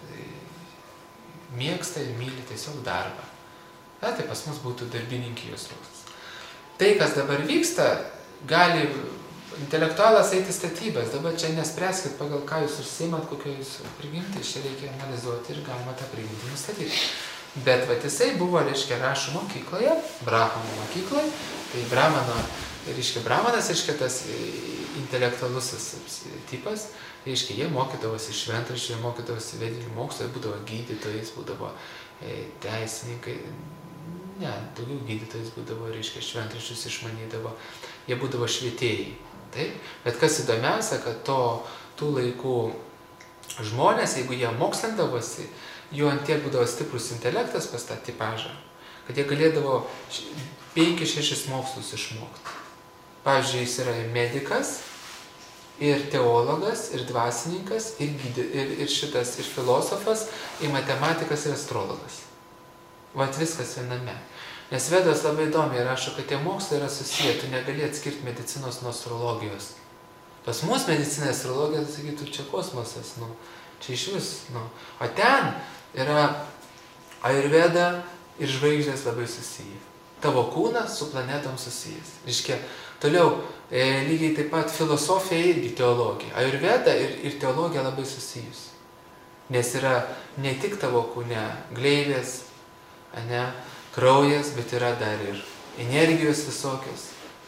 mėgsta ir myli tiesiog darbą. Na, tai pas mus būtų darbininkijos sluoksnis. Tai, kas dabar vyksta, gali intelektualas eiti statybas. Dabar čia nespręskit, pagal ką jūs užsiimat, kokio jūs prigimti, čia reikia analizuoti ir galima tą prigimtį nustatyti. Bet vat jisai buvo, reiškia, rašo mokykloje, Brahmano mokykloje, tai Brahmano, reiškia, Brahmanas, reiškia, tas intelektualusis tipas, reiškia, jie mokydavosi šventraščių, jie mokydavosi vedinių mokslo, jie būdavo gydytojais, būdavo e, teisininkai, ne, daugiau gydytojais būdavo, reiškia, šventraščius išmanydavo, jie būdavo švietėjai. Taip? Bet kas įdomiausia, kad to, tų laikų žmonės, jeigu jie mokslindavosi, jų antiek būdavo stiprus intelektas pas tą tipažą, kad jie galėdavo penkis šešis mokslus išmokti. Pavyzdžiui, jis yra ir medikas, ir teologas, ir dvasininkas, ir, gydy, ir, ir šitas, ir filosofas, ir matematikas, ir astrologas. Vat viskas viename. Nes Vedos labai įdomiai rašo, kad tie mokslai yra susiję, tu negali atskirti medicinos nuo astrologijos. Pas mus medicina ir astrologija, tai sakytų, čia kosmosas, nu, čia iš vis, nu. O ten yra Ajurveda ir žvaigždės labai susiję. Tavo kūnas su planetom susijęs. Reiškia, toliau, e, lygiai taip pat filosofija irgi teologija. Ajurveda ir, ir teologija labai susijus. Nes yra ne tik tavo kūne gleivės, ane, kraujas, bet yra dar ir energijos visokios.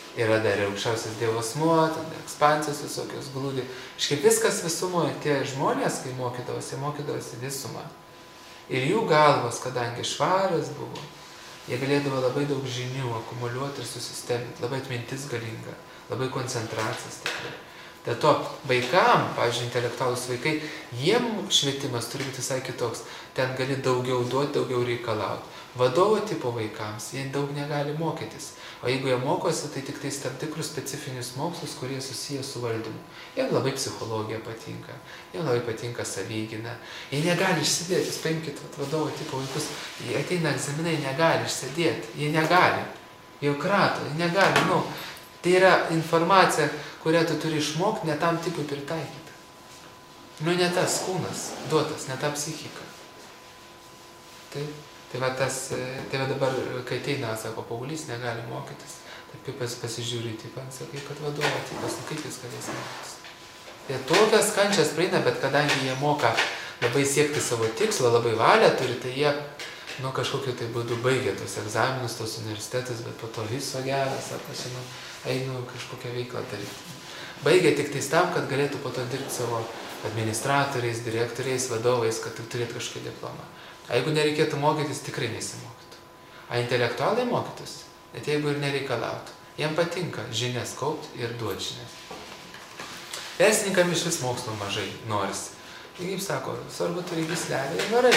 yra dar aukščiausias Dievo asmuo, tada ekspansijos visokios glūdi. Iškaip viskas visumoje, tie žmonės, kai mokydavosi, mokydavosi visumą. Ir jų galvos, kadangi švarios buvo, jie galėdavo labai daug žinių akumuliuoti ir susisteminti, labai atmintis galinga, labai koncentracija stipri. Dėl to vaikam, pavyzdžiui, intelektualūs vaikai, jiem švietimas turi būti visai kitoks. Ten gali daugiau duoti, daugiau reikalauti. Vadovo tipo vaikams jie daug negali mokytis. O jeigu jie mokosi, tai tik tais tam tikrus specifinius mokslus, kurie susiję su valdymu. Jiem labai psichologija patinka, jiem labai patinka savygyna. Jie negali išsėdėti, jūs paimkite vadovo tipo vaikus, jie ateina egzaminai, negali išsėdėti, jie negali. Jie krato, jie negali, nu. Tai yra informacija, kurią tu turi išmokti, ne tam tipui pritaikyti. Nu, ne tas kūnas duotas, ne ta psichika. Tai, tai va tas, tai va dabar, kai ateina, sako, paauglys negali mokytis, taip kaip pas, pasižiūri, taip, sakai, kad vadovo tipas, nu kaip jis galės mokytis. Tai tokias kančias praeina, bet kadangi jie moka labai siekti savo tikslo, labai valią turi, tai jie, nu, kažkokiu tai būdu baigia tos egzaminus, tos universitetus, bet po to viso geras, sako, žinau, einu kažkokią veiklą daryti. Baigia tik tais tam, kad galėtų po to dirbti savo administratoriais, direktoriais, vadovais, kad turėtų kažkokį diplomą. A jeigu nereikėtų mokytis, tikrai nesimokytų. A intelektualai mokytųsi, net jeigu ir nereikalautų. Jiem patinka žinias kaupti ir duoti žinias. Teisininkam iš vis mokslo mažai norisi. Ir kaip sako, svarbu turi gyslelę ir varai.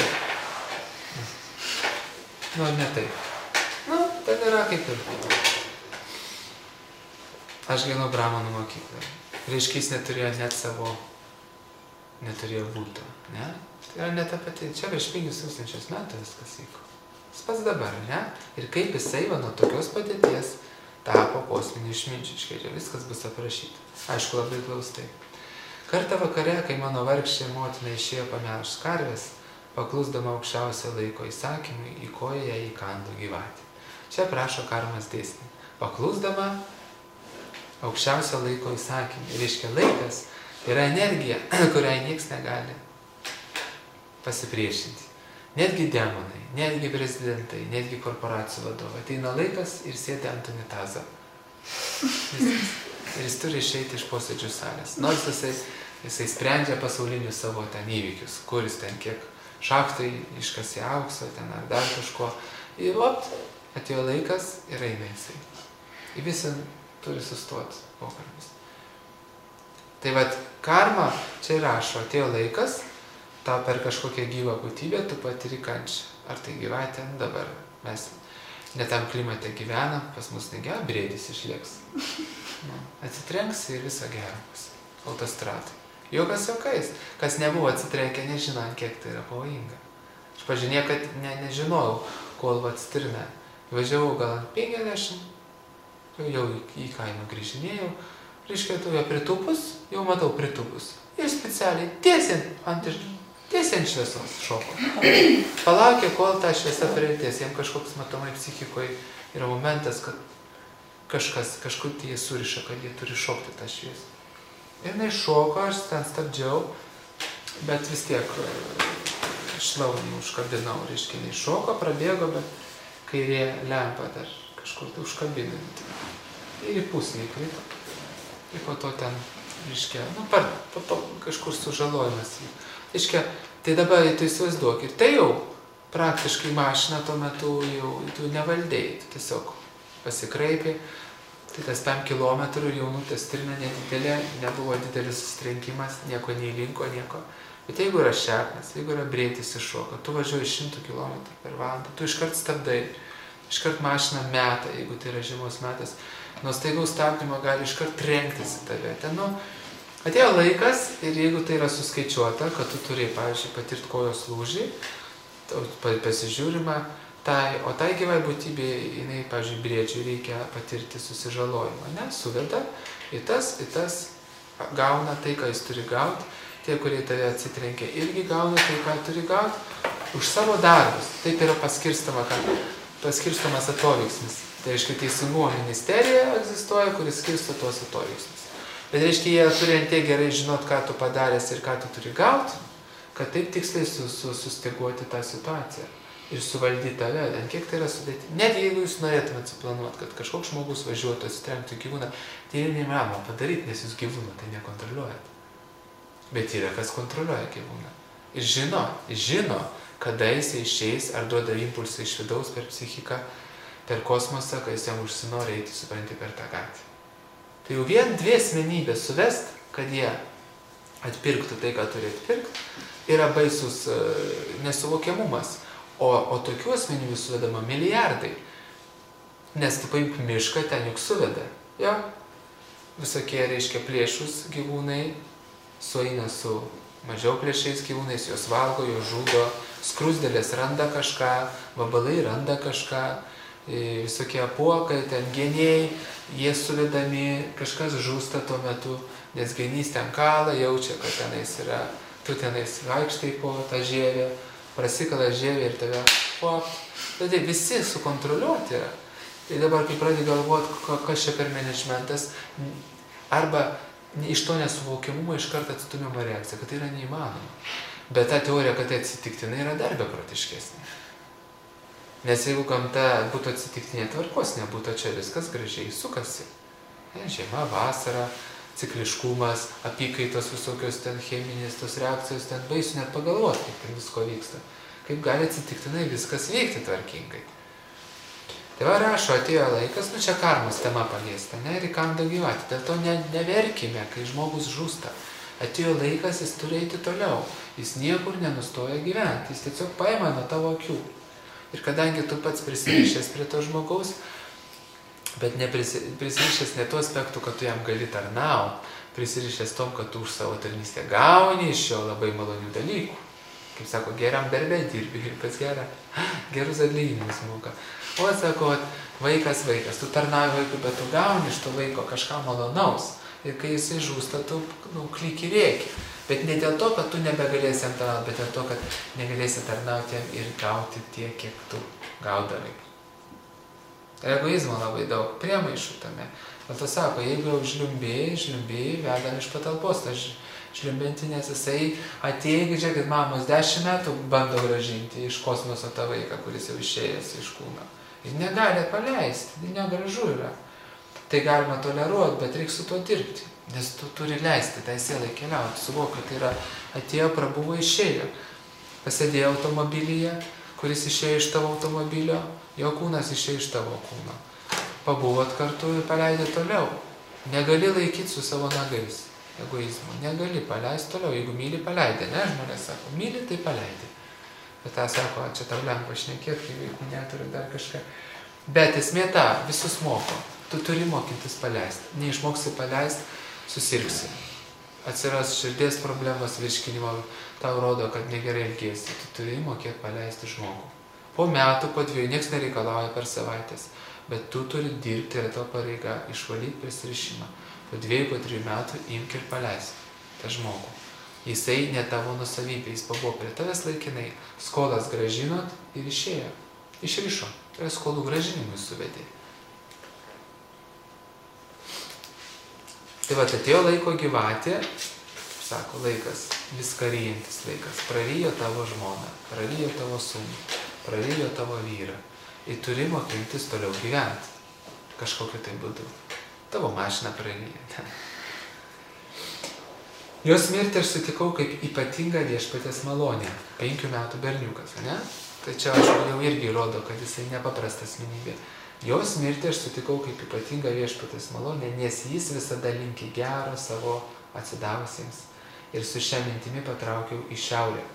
Nu, ne taip. Nu, ten yra kaip ir. Aš gyvenau Brahmanų mokykloje. Reiškia, jis neturėjo net savo, neturėjo būto, ne? Tai yra ne ta pati, čia prieš penkis tūkstančius metų viskas vyko. Jis pats dabar, ne? Ir kaip jisai va nuo tokios padėties tapo kosminiu išminčiu, iškėlė, viskas bus aprašyta. Aišku, labai glaustai. Kartą vakare, kai mano vargšė motina išėjo pamelžt karvės, paklusdama aukščiausio laiko įsakymui, į koją ją įkando gyvatė. Čia prašo karmos dėsnį. Paklusdama aukščiausio laiko įsakymai. Reiškia, laikas yra energija, kuriai nieks negali pasipriešinti. Netgi demonai, netgi prezidentai, netgi korporacijų vadovai. Ateina laikas ir sėdi ant unitazo. Viskas. Ir jis turi išeiti iš posėdžių salės. Nors jisai, jisai sprendžia pasaulinius savo ten įvykius, kuris ten kiek šachtai iškasė aukso, ten ar dar kažko. Ir ot, atėjo laikas ir eina jisai. Ir visi turi sustoti pokalbis. Tai vat karma čia rašo, atėjo laikas, tau per kažkokią gyvą būtybę tu patiri kančią. Ar tai gyvatė dabar? Mes ne tam klimate gyvenam, pas mus negera, briedis išlieks. Nu, atsitrenksi ir viso gero bus. Autostratai. Jokas jokais. Kas nebuvo atsitrenkę, nežino, kiek tai yra pavojinga. Aš pažinėjau, kad ne, nežinojau, kol atsitrina. Važiavau gal ant penkiasdešimt. Jau, jau į kaimą grįžinėjau, reiškia, tu jau pritupus, jau matau pritupus. Ir specialiai tiesiant ant, tiesiant šviesos šoko. Palaukė, kol ta šviesa priartės, jiems kažkoks matomai psichikoje yra momentas, kad kažkas, kažkur tai jie suriša, kad jie turi šokti tą šviesą. Ir jinai šoko, aš ten stabdžiau, bet vis tiek šlaunį užkabinau, reiškia, jinai šoko, prabėgo, bet kairė lempa dar kažkur tai užkabinant. Ir į pusnį krito. Ir po to ten, reiškia, nu, par, po to kažkur sužalojimas. Reiškia, tai dabar tu įsivaizduok, ir tai jau praktiškai mašina tuo metu jau tu nevaldėjai, tu tiesiog pasikraipė. Tai tas pem kilometrų jaunutės trina nedidelė, nebuvo didelis susitrenkimas, nieko neįlinko, nieko. Bet jeigu yra šernas, jeigu yra briedis iššoka, tu važiuoji šimtų kilometrų per valandą, tu iškart stabdai. Iškart mašina meta, jeigu tai yra žiemos metas. Nuo staigaus stabdymo gali iškart trenktis į tave. Ten, nu, atėjo laikas ir jeigu tai yra suskaičiuota, kad tu turi, pavyzdžiui, patirti kojos lūžį, pasižiūrima, tai, o tai gyvai būtybė, jinai, pavyzdžiui, briedžiui reikia patirti susižalojimą, ne? Suveda į tas, į tas, gauna tai, ką jis turi gauti. Tie, kurie tave atsitrenkia, irgi gauna tai, ką turi gauti už savo darbus. Taip yra paskirstama, kad paskirstamas atoveiksmis. Tai reiškia, teisingumo ministerija egzistuoja, kuris skirsto tuos atoveiksmis. Bet reiškia, jie turi ant tiek gerai žinot, ką tu padaręs ir ką tu turi gauti, kad taip tiksliai su, su, sustiguoti tą situaciją. ir suvaldyti tave, ant kiek tai yra sudėtinga. Net jeigu jūs norėtumėte suplanuoti, kad kažkoks žmogus važiuotų, atsitrenktų gyvūną, tai yra neįmanoma padaryti, nes jūs gyvūną tai nekontroliuojate. Bet yra kas kontroliuoja gyvūną. Ir žino, žino, kada jis išeis ar duoda impulsą iš vidaus per psichiką, per kosmosą, kai jis jam užsinori eiti, supranti, per tą gatvę. Tai jau vien dvi asmenybės suvest, kad jie atpirktų tai, ką turi atpirkti, yra baisus uh, nesuvokiamumas. O, o tokių asmenybių suvedama milijardai. Nes tu paimk mišką, ten juk suveda. Jo? Visokie, reiškia, plėšus gyvūnai sueina su mažiau plėšiais gyvūnais, jos valgo, jos žudo, skrusdėlės randa kažką, vabalai randa kažką, visokie apuokai, ten geniai, jie suvedami, kažkas žūsta tuo metu, nes genys ten kala, jaučia, kad tenais yra, tu tenais vaikštai po tą žievę, prasikala žievė ir tave pop. Tai visi sukontroliuoti yra. Tai dabar, kai pradedi galvoti, kas čia per managementas, arba iš to nesuvokiamumo iš karto atstumiama reakcija, kad tai yra neįmanoma. Bet ta teorija, kad tai atsitiktinai, yra dar beprotiškesnė. Nes jeigu gamta būtų atsitiktinė, tvarkos nebūtų, čia viskas gražiai sukasi. Žiema, vasara, cikliškumas, apykaitos visokios ten cheminės, tos reakcijos, ten baisu net pagalvoti, kaip ten visko vyksta. Kaip gali atsitiktinai viskas veikti tvarkingai. Tai va rašo, atėjo laikas, nu čia karmos tema paliesta, ne, ir įkanda gyvatį. Dėl to ne, neverkime, kai žmogus žūsta. Atėjo laikas, jis turi eiti toliau. Jis niekur nenustoja gyventi, jis tiesiog paima nuo tavo akių. Ir kadangi tu pats prisirišęs prie to žmogaus, bet neprisirišęs ne tuo aspektu, kad tu jam gali tarnauti, prisirišęs tom, kad tu už savo tarnystę gauni iš jo labai malonių dalykų. Kaip sako, geram darbę dirbi ir pats gerą, gerus atlyginimus moka. O sako, vaikas, vaikas, tu tarnauji vaikui, bet tu gauni iš to vaiko kažką malonaus. Ir kai jisai žūsta, tu nu, klyki rėki. Bet ne dėl to, kad tu nebegalėsi jam tarnauti, bet dėl to, kad negalėsi tarnauti jam ir gauti tiek, kiek tu gaudavai. Egoizmo labai daug, priemaišų tame. O tu sako, jeigu jau žliumbėjai, žliumbėjai, vedam iš patalpos, tai žliumbinti, nes jisai atėjo, žiūrėkit, mamos dešimt metų bando gražinti iš kosmoso tą vaiką, kuris jau išėjęs iš kūno. Ir negali paleisti, tai negražu yra. Tai galima toleruoti, bet reikia su tuo dirbti, nes tu turi leisti tai sielai keliauti, suvok, kad tai yra atėjo, prabuvo, išėjo. Pasėdėjo automobilyje, kuris išėjo iš tavo automobilio, jo kūnas išėjo iš tavo kūno. Pabuvot kartu ir paleidė toliau. Negali laikyti su savo nagais egoizmo. Negali paleisti toliau. Jeigu myli, paleidė. Ne, žmonės sako, myli, tai paleidė. Bet tą sako, čia tau lengva šnekėti, kai vaikų neturi dar kažką. Bet esmė ta, visus moko. Tu turi mokytis paleisti. Neišmoksi paleisti, susirgsi. Atsiras širdies problemos, virškinimo, tau rodo, kad negerai elgiesi. Tu turi mokėti paleisti žmogų. Po metų, po dviejų, nieks nereikalauja per savaitės, bet tu turi dirbti, yra tavo pareiga, išvalyti prisirišimą. Po dviejų, po trijų metų imk ir paleisk tą žmogų. Jisai ne tavo nusavybė, jis pabuvo prie tavęs laikinai, skolas gražinot ir išėjo. Išrišo, tai skolų gražinimui suvedė. Tai va, atėjo laiko gyvatė, sako, laikas, viską ryjantis laikas, prarijo tavo žmoną, prarijo tavo sūnų, prarijo tavo vyrą. Ir turi mokintis toliau gyventi. Kažkokiu tai būdu. Tavo mašiną prarijo. Jos mirtį aš sutikau kaip ypatingą viešpaties malonę. Penkių metų berniukas, ne? Tai čia aš jau irgi rodo, kad jisai nepaprasta asmenybė. Jos mirtį aš sutikau kaip ypatingą viešpaties malonę, nes jis visada linki gero savo atsidavusiems. Ir su šia mintimi patraukiau į šiaurę.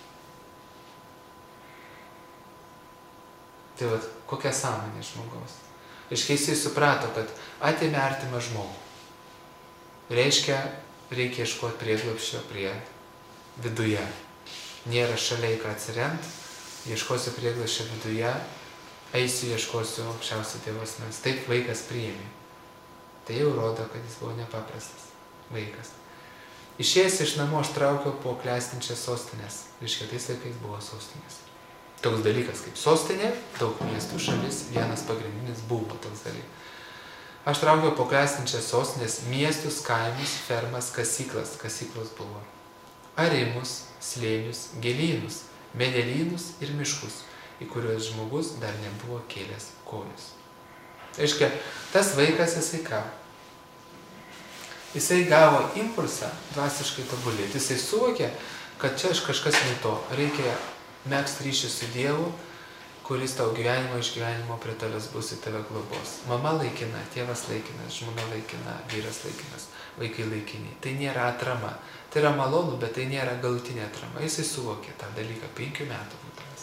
Tai vat, kokia sąmonė žmogaus. Reiškia, jisai suprato, kad atėmė artimą žmogų. Reiškia, reikia ieškoti prieglobsčio prie viduje. Nėra šalia į ką atsiremti, ieškosiu prieglobsčio viduje, eisiu, ieškosiu aukščiausio Dievo asmens. Taip vaikas priėmė. Tai jau rodo, kad jis buvo nepaprastas vaikas. Išėjęs iš namų aš traukiau po klestinčias sostinės. Reiškia, tais laikais buvo sostinės. Toks dalykas kaip sostinė, daug miestų šalis, vienas pagrindinis buvo toks dalykas. Aš traukiau po klestinčias sostinės miestus, kaimus, fermas, kasyklas, kasyklos buvo. Arimus, slėnius, gėlynus, medelynus ir miškus. į kuriuos žmogus dar nebuvo kėlęs kojos. Reiškia, tas vaikas jisai ką? Jisai gavo impulsą dvasiškai tobulėti. Jisai suvokė, kad čia kažkas ne to. Reikia megzti ryšį su Dievu, kuris tau gyvenimo iš gyvenimo prie tavęs bus į tave globos. Mama laikina, tėvas laikinas, žmona laikina, vyras laikinas, vaikai laikiniai. Tai nėra atrama. Tai yra malonu, bet tai nėra galutinė atrama. Jisai suvokė tą dalyką penkių metų būdamas.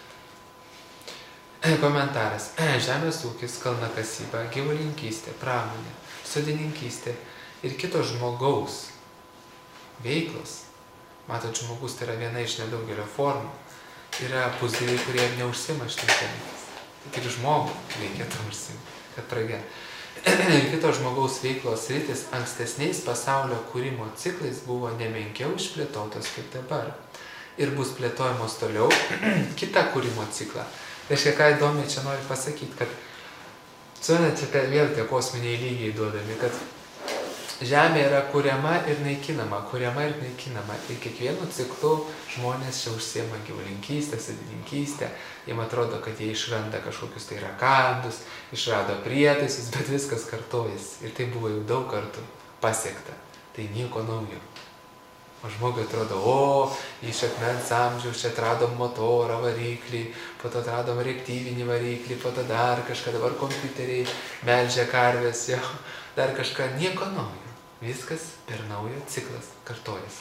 Komentaras. Žemės ūkis, kalnakasyba, gyvulininkystė, pramonė, sodininkystė ir kito žmogaus veiklos. Matot, žmogus tai yra viena iš nedaugelio formų. Yra pusdieviai, kurie neužsima šitais dalykais. Tik ir žmogų reikėtų užsimti, kad pragyventų. Ir kito žmogaus veiklos sritis ankstesniais pasaulio kūrimo ciklais buvo nemenkiau išplėtotos kaip dabar. Ir bus plėtojamos toliau kitą kūrimo ciklą. Reiškia, ką įdomiai čia noriu pasakyti, kad suonate, čia vėl tie kosminiai lygiai duodami, kad Žemė yra kuriama ir naikinama, kuriama ir naikinama. Ir kiekvienu ciklu žmonės čia užsiema gyvulininkystę, sodininkystę. Jiem atrodo, kad jie išranda kažkokius tai rakandus, išrado prietaisus, bet viskas kartojasi. Ir tai buvo jau daug kartų pasiekta. Tai nieko naujo. O žmogui atrodo, o, iš akmens amžiaus čia atradom motorą, variklį, po to atradom reaktyvinį variklį, po to dar kažką, dabar kompiuteriai melžia karvės, jo, dar kažką, nieko naujo. Viskas per naujo ciklas kartojasi.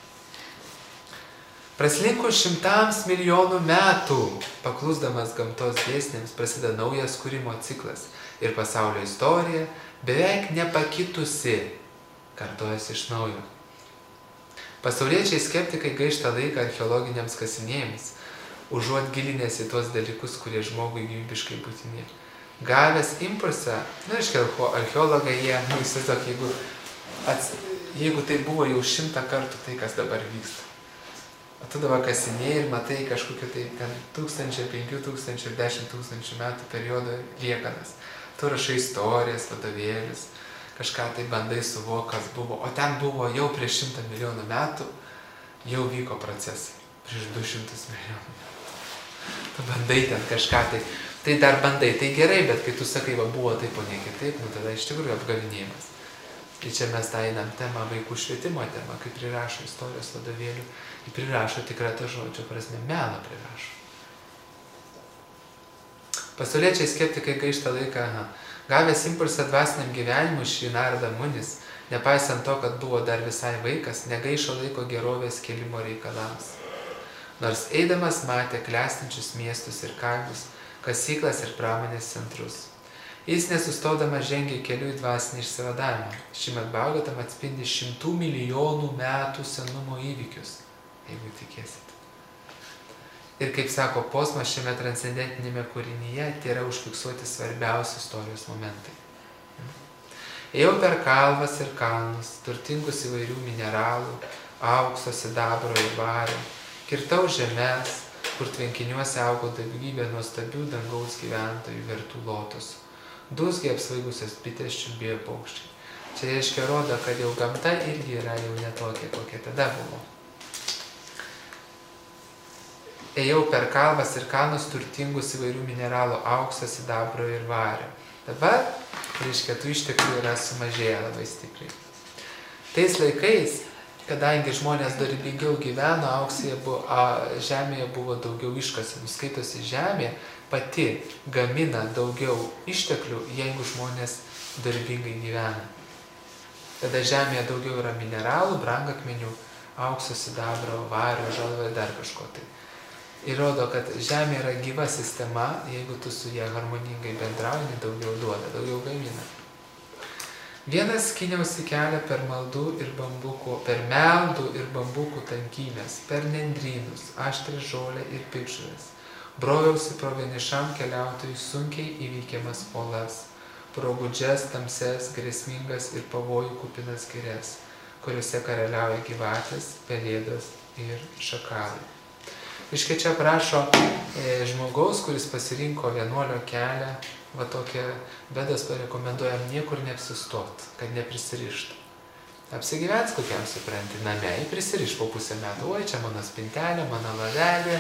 Praslinkus šimtams milijonų metų, paklusdamas gamtos dėsniams, prasideda naujas kūrimo ciklas ir pasaulio istorija beveik nepakitusi kartojasi iš naujo. Pasauliečiai skeptikai gaišta laiką archeologiniams kasinėjimams, užuot gilinęsi tuos dalykus, kurie žmogui gyvybiškai būtini. Gavęs impulsą, na, aiškiai, archeologai jie, nu, įsivaizduok, jeigu, ats, jeigu tai buvo jau šimtą kartų tai, kas dabar vyksta. O tu dabar kasinėjai ir matai kažkokiu tai ten tūkstančio, penkių tūkstančių ir dešimt tūkstančių metų periodo liekanas. Tu rašai istorijas, vadovėlius, kažką tai bandai suvokti, kas buvo. O ten buvo jau prieš šimtą milijonų metų, jau vyko procesai. Prieš du šimtus milijonų metų. Tu bandai ten kažką tai. Tai dar bandai, tai gerai, bet kai tu sakai, va buvo taip, o ne kitaip, nu tada iš tikrųjų apgavinėjimas. Ir čia mes tą einam temą, vaikų švietimo temą, kai prirašo istorijos vadovėlių, ir prirašo tikrą tą žodžio prasme, melą prirašo. Pasauliečiai skeptikai gaišta laiką, aha. Gavęs impulsą dvasiniam gyvenimui šį Narada Munis, nepaisant to, kad buvo dar visai vaikas, negaišo laiko gerovės kėlimo reikalams. Nors eidamas matė klestinčius miestus ir kaimus, kasyklas ir pramonės centrus. Jis nesustodamas žengė keliu į dvasinį išsivadavimą. Šimad Bhagavatam atspindi šimtų milijonų metų senumo įvykius, jeigu tikėsit. Ir kaip sako posmas, šiame transcendentinėme kūrinyje tai yra užfiksuoti svarbiausi istorijos momentai. Ėjau per kalvas ir kalnus, turtingus įvairių mineralų, aukso, sidabro ir vario, kirtau žemes, kur tvenkiniuose augo daugybė nuostabių dangaus gyventojų vertų lotosų. Dūzgiai apsvaigusios bitės čiulbėjo paukščiai. Čia reiškia rodo, kad jau gamta irgi yra jau netokia, kokia tada buvo. Ėjau per kalvas ir kalnus turtingus įvairių mineralų, aukso, sidabro ir vario. Dabar, reiškia, tų išteklių yra sumažėję labai stipriai. Tais laikais, kadangi žmonės dorybingiau gyveno, auksėje buvo, a, žemėje buvo daugiau iškasenų, skaitosi žemė pati gamina daugiau išteklių, jeigu žmonės dorybingai gyvena. Tada žemėje daugiau yra mineralų, brangakmenių, aukso, sidabro, vario, žalvo ir dar kažko tai. Įrodo, kad žemė yra gyva sistema, jeigu tu su ją harmoningai bendrauni, daugiau duoda, daugiau gamina. Vienas skyniausi kelią per maldų ir bambukų, per meldų ir bambukų tankymės, per nendrynus, aštrę žolę ir piktžoles. Broviausi pro vienišam keliautojui sunkiai įveikiamas uolas, pro gūdžias, tamses, grėsmingas ir pavojų kupinas girias, kuriuose karaliauja gyvatės, pelėdos ir šakalai. Iškai čia prašo e, žmogaus, kuris pasirinko vienuolio kelią, va tokia Vedas parekomenduojam niekur neapsistot, kad neprisirištų. Apsigyvens kokiam supranti, name, prisiriš po pusę metų, oi čia mano spintelė, mano lavelė,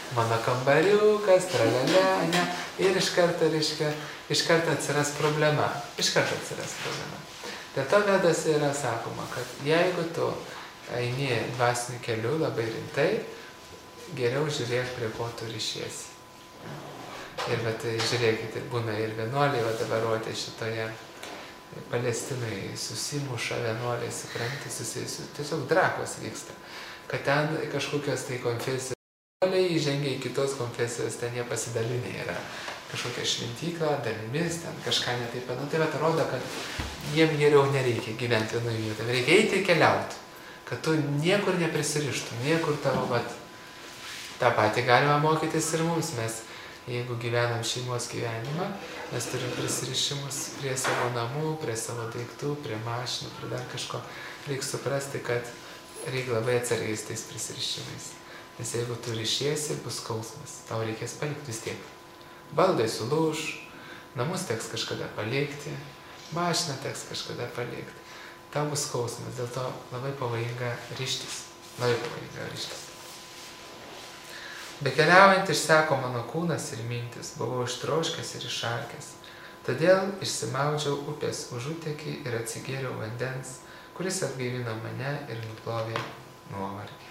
mano kambariukas, tralelė, ne, ir iš karto, reiškia, iš karto atsiras problema, iš karto atsiras problema. Dėl to vedose yra sakoma, kad jeigu tu eini dvasiniu keliu labai rimtai, geriau žiūrėk, prie ko tu ryšiesi. Ir bet žiūrėkit, būna ir vienuoliai, va dabar rodė šitoje Palestinai, susimuša vienuoliai, supranti, susijusiu, tiesiog drakos vyksta. Kad ten kažkokios tai konfesijos vienuoliai įžengia į kitos konfesijos, ten jie pasidalinė yra kažkokia šventykla, dalimis, ten kažką netaip. Nu, tai va, rodo, kad jiem geriau nereikia gyventi vienoje vietoje, reikia eiti ir keliauti, kad tu niekur neprisirištum, niekur tavo, vat, tą patį galima mokytis ir mums. Mes, jeigu gyvenam šeimos gyvenimą, mes turim prisirišimus prie savo namų, prie savo daiktų, prie mašinų, prie dar kažko. Reikia suprasti, kad reikia labai atsargiai tais prisirišimais. Nes jeigu tu ryšiesi, bus skausmas. Tau reikės palikti vis tiek. Baldai sulūž, namus teks kažkada palikti, mašiną teks kažkada palikti. Tau bus skausmas, dėl to labai pavojinga ryžtis. Labai pavojinga ryžtis. Bekeliaujant išseko mano kūnas ir mintis, buvau ištroškęs ir išalkęs. Todėl išsimaudžiau upės užutekį ir atsigėriau vandens, kuris atgaivino mane ir nuplovė nuovargį.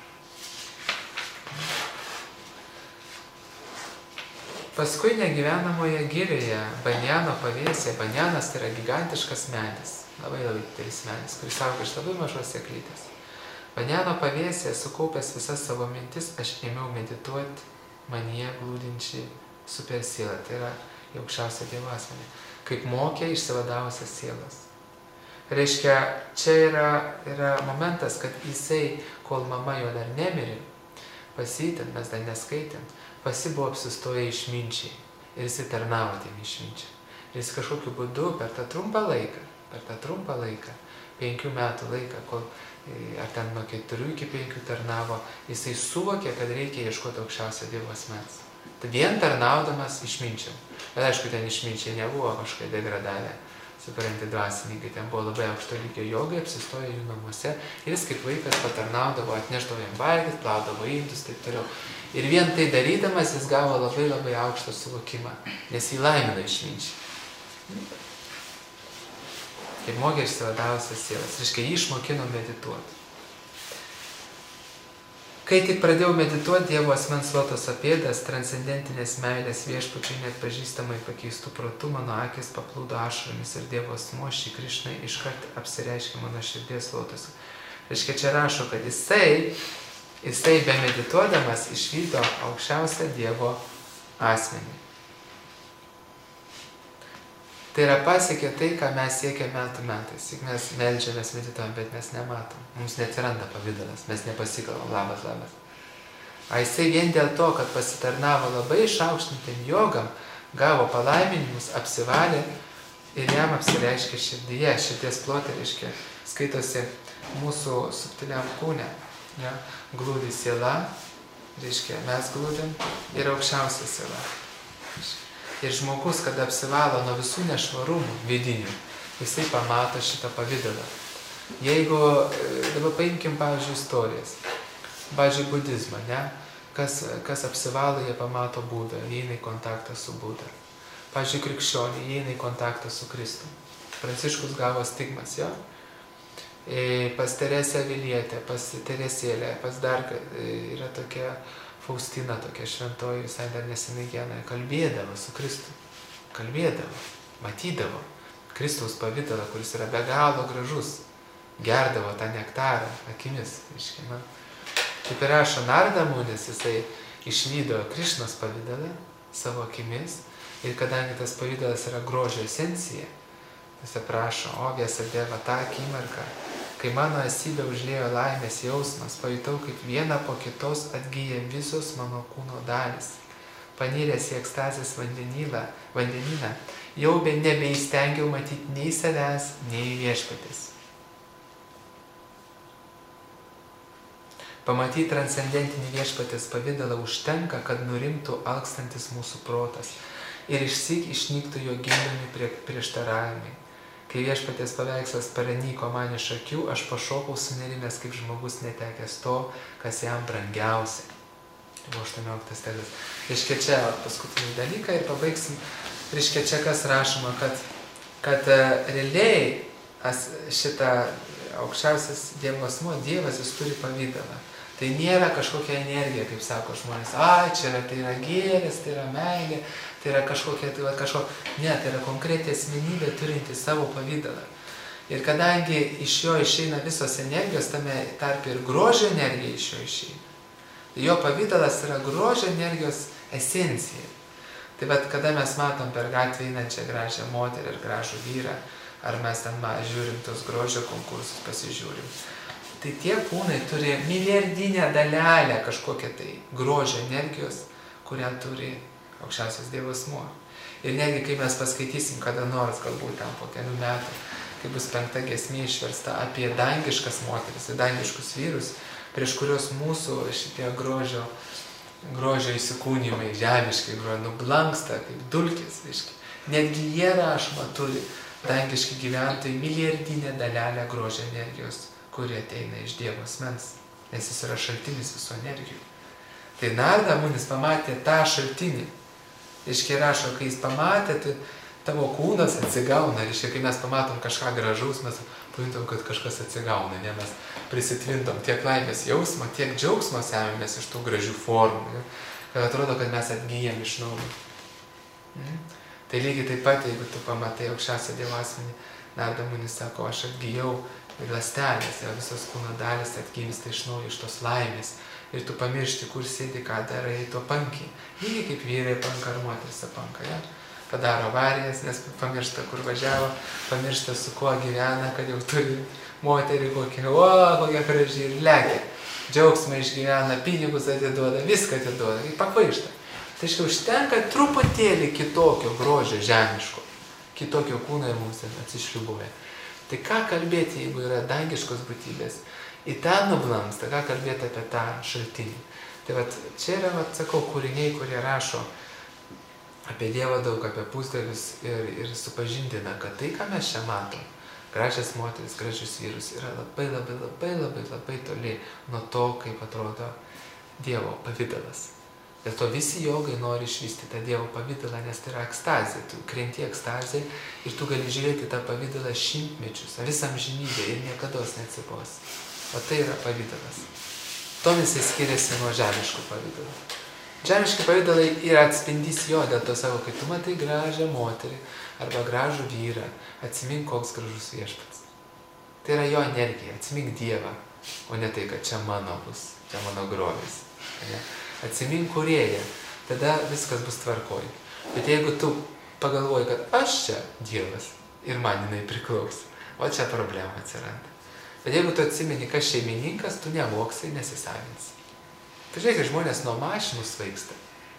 Paskui negyvenamoje girioje, banjano pavėsėje, banjanas tai yra gigantiškas medis, labai labai didelis medis, kuris auga iš labai mažos sėklytės. Banjano pavėsėje, sukaupęs visas savo mintis, aš ėmiau medituoti manyje glūdinčiai super sielą, tai yra aukščiausia Dievo asmenį, kaip mokė išsivadavusias sielas. Reiškia, čia yra, yra momentas, kad jisai, kol mama jo dar nemirė, pasitėm, mes dar neskaitėm, pasi buvo apsistoję išminčiai ir jisai tarnavo tiem išminčiai. Ir jis kažkokiu būdu per tą trumpą laiką, per tą trumpą laiką, penkių metų laiką, kol ar ten nuo keturių iki penkių tarnavo, jisai suvokė, kad reikia ieškoti aukščiausio Dievo asmens. Tai vien tarnaudamas išminčiam. Bet aišku, ten išminčiai nebuvo kažkai degradavę, supranti, dvasininkai, ten buvo labai aukšto lygio jogai, apsistojo jų namuose ir jis kaip vaikas patarnaudavo, atneždavo jam valgyti, plaudavo indus, taip toliau. Ir vien tai darydamas jis gavo labai labai aukštą suvokimą, nes jį laimino išminčiai. Kaip mokė išsivadavusias sielas. Reiškia, jį išmokino medituoti. Kai tik pradėjau medituoti, Dievo asmens lotos apėdas, transcendentinės meilės viešpačiui net pažįstamai pakeistų protų, mano akis paplūdo ašaromis ir Dievo asmuo šį Krišną iškart apsireiškė mano širdies lotus. Reiškia, čia rašo, kad jisai, jisai be medituodamas išvydo aukščiausią Dievo asmenį. Tai yra pasiekė tai, ką mes siekia metų metais. Juk mes meldžiamės, medituojam, bet mes nematom. Mums neatsiranda pavidalas, mes nepasikalbam, labas, labas. A jisai vien dėl to, kad pasitarnavo labai išaukštintiem jogam, gavo palaiminimus, apsivalė ir jam apsireiškė širdyje. Širdies plote, reiškia, skaitosi mūsų subtiliam kūne. Ja? Glūdi siela, reiškia, mes glūdim ir aukščiausia siela. Ir žmogus, kada apsivalo nuo visų nešvarumų vidinių, jisai pamato šitą pavydalą. Jeigu, dabar paimkim, pavyzdžiui, istorijas. Pavyzdžiui, budizmą, ne? Kas, kas apsivalo, jie pamato Budą, įeina į kontaktą su Buda. Pavyzdžiui, krikščionį įeina į kontaktą su Kristum. Pranciškus gavo stigmas, jo? E, pas Teresę Avilietę, pas Teresėlę, pas dar yra tokia Faustina, tokia šventoji, visai dar nesenai gena, kalbėdavo su Kristu, kalbėdavo, matydavo Kristaus pavydalą, kuris yra be galo gražus, gerdavo tą nektarą akimis, iškina. Taip ir rašo Narda Munis, jisai išvydo Krišnos pavydalą savo akimis ir kadangi tas pavydalas yra grožio esencija, jis aprašo, o Viesadeva tą akimirką, kai mano esybę užliejo laimės jausmas, pajutau, kaip viena po kitos atgyja visos mano kūno dalys. Paniręs į ekstazės vandenyną, vandenyną, jau be nebeįstengiau matyti nei savęs, nei viešpatės. Pamatyti transcendentinį viešpatės pavydalą užtenka, kad nurimtų alkstantis mūsų protas ir išsyk išnyktų jo gindomi prie, prieštaravimai. Kai viešpatės paveikslas paranyko man iš akių, aš pašokau sunerimęs kaip žmogus netekęs to, kas jam brangiausia. buvo aštuonioliktas tekstas. Reiškia čia paskutinį dalyką ir pabaigsim. Reiškia čia kas rašoma, kad, kad realiai šitą aukščiausias Dievo asmuo, Dievas, jis turi pavydalą. Tai nėra kažkokia energija, kaip sako žmonės, ai, čia yra, tai yra gėris, tai yra meilė, tai yra kažkokia, tai va, kažko, ne, tai yra konkreti asmenybė turinti savo pavydalą. Ir kadangi iš jo išeina visos energijos, tame tarp ir grožio energija iš jo išeina. Jo pavydalas yra grožio energijos esencija. Tai bet kada mes matom per gatvę einančią gražią moterį ir gražų vyrą, ar mes ten ma, žiūrim tos grožio konkursus, pasižiūrim. Tai tie kūnai turi milijardinę dalelę kažkokią tai grožio energijos, kurią turi aukščiausias Dievo asmuo. Ir netgi kai mes paskaitysim kada nors, galbūt tam po kelių metų, kai bus penkta giesmė išversta apie dangiškas moteris ir dangiškus vyrus, prieš kurios mūsų šitie grožio, grožio įsikūnymai žemiškai grožio nublanksta kaip dulkės, reiškia. Netgi jie rašoma turi dangiški gyventojai milijardinę dalelę grožio energijos, kuri ateina iš Dievo asmens, nes jis yra šaltinis visų energijų. Tai Narda Munis pamatė tą šaltinį. Reiškia rašo, kai jis pamatė, tai tavo kūnas atsigauna. Reiškia, kai mes pamatom kažką gražaus, mes pajuntam, kad kažkas atsigauna. Ne? Mes prisitvintom tiek laimės jausmą, tiek džiaugsmo semėmės iš tų gražių formų. Ne? Kad atrodo, kad mes atgyjam iš naujo. Mhm. Tai lygiai taip pat, jeigu tu pamatai aukščiausią Dievo asmenį, Narda Munis sako, aš atgyjau ir ląstelės, ja, visos kūno dalis atgimsta iš naujo iš tos laimės. Ir tu pamiršti, kur sėdi, ką darai, to pankiai. Lygiai kaip vyrai panka ar moteris panka. Ja? Padaro avarijas, nes pamiršta, kur važiavo, pamiršta, su kuo gyvena, kad jau turi moterį kokią, o, kokią gražiai ir lekia. Džiaugsmą išgyvena, pinigus atiduoda, viską atiduoda, kaip pakvaišta. Tai štai užtenka truputėlį kitokio grožio žemiško, kitokio kūno ir mums atsišliubuoja. Tai ką kalbėti, jeigu yra dangiškos būtybės, į ten nublanksta, ką kalbėti apie tą šaltinį. Tai vat, čia yra, vat, sakau, kūriniai, kurie rašo apie Dievą daug, apie pusdievius ir, ir supažindina, kad tai, ką mes čia matom, gražias moteris, gražius vyrus, yra labai, labai, labai, labai, labai toli nuo to, kaip atrodo Dievo pavidalas. Dėl to visi jogai nori išvysti tą Dievo pavydalą, nes tai yra ekstazė. Tu krenti ekstazė ir tu gali žiūrėti tą pavydalą šimtmečius, visą amžinybę ir niekados neatsibos. O tai yra pavydalas. Tom jisai skiriasi nuo žemiškų pavydalų. Žemiški pavydalai yra atspindys jo, dėl to savo, kai tu matai gražią moterį arba gražų vyrą, atsimink, koks gražus viešpats. Tai yra jo energija, atsimink Dievą, o ne tai, kad čia mano bus, čia mano grobis. Ne? Atsimink kūrėją, tada viskas bus tvarkoj. Bet jeigu tu pagalvoji, kad aš čia Dievas ir man jinai priklauso, o čia problema atsiranda. Bet jeigu tu atsimeni, kas šeimininkas, tu nevoksai, nesisavinsi. Tai žiūrėk, žmonės nuo mašinų svaigsta.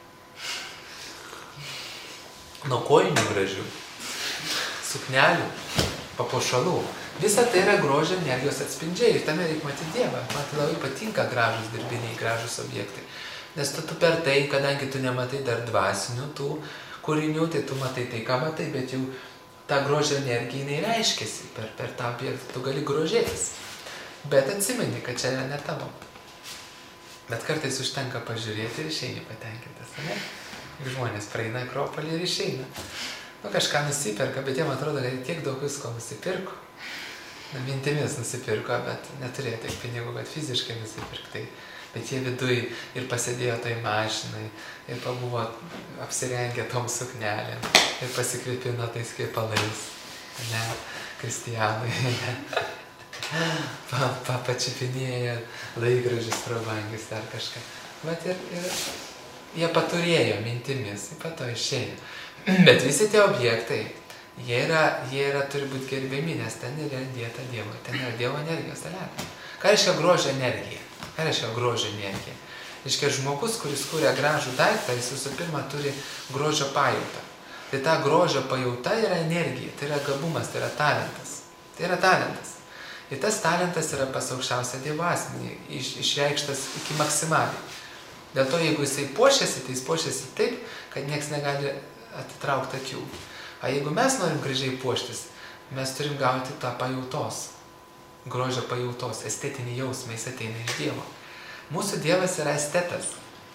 Nuo kojinių gražių, suknelių, papuošalų. Visa tai yra grožio energijos atspindžiai ir tame reikia matyti Dievą. Man tai labai patinka gražus dirbiniai, gražus objektai. Nes tu, tu per tai, kadangi tu nematai dar dvasinių tų kūrinių, tai tu matai tai, ką matai, bet jau ta grožio energija jinai reiškiasi per, per tą objektą, tu gali grožėtis. Bet atsimeni, kad čia yra ne tavo. Bet kartais užtenka pažiūrėti ir išeini patenkintas, ne? Ir žmonės praeina Akropolį ir išeina. Nu, kažką nusiperka, bet jiem atrodo, kad tiek daug visko nusipirko. Na, mintimis nusipirko, bet neturėjo tiek pinigų, kad fiziškai nusipirktai. Bet jie viduj ir pasėdėjo toj mašinai, ir pabuvo apsirengę tom suknelėm, ir pasikvėpino tais kvėpalais, ne, Kristijanui, ne, pa, pa, pačiupinėjo laikrodžius prabangius ar kažką. Bet ir, ir jie paturėjo mintimis, ir pato išėjo. Bet visi tie objektai, jie yra, jie yra turi būti gerbiami, nes ten yra dėta Dievo, ten yra Dievo energijos dalelė. Ką reiškia grožio energija? Ką reiškia grožio energija? Reiškia žmogus, kuris kūrė gražų daiktą, jis visų pirma turi grožio pajautą. Tai ta grožio pajauta yra energija, tai yra gabumas, tai yra talentas. Tai yra talentas. Ir tas talentas yra pas aukščiausią Dievo asmenį, iš, išreikštas iki maksimaliai. Dėl to, jeigu jisai puošiasi, tai jis puošiasi taip, kad nieks negali atitraukti akių. O jeigu mes norim gražiai puoštis, mes turim gauti tą pajautos. Grožio pajautos, estetinį jausmą, jis ateina iš Dievo. Mūsų Dievas yra estetas.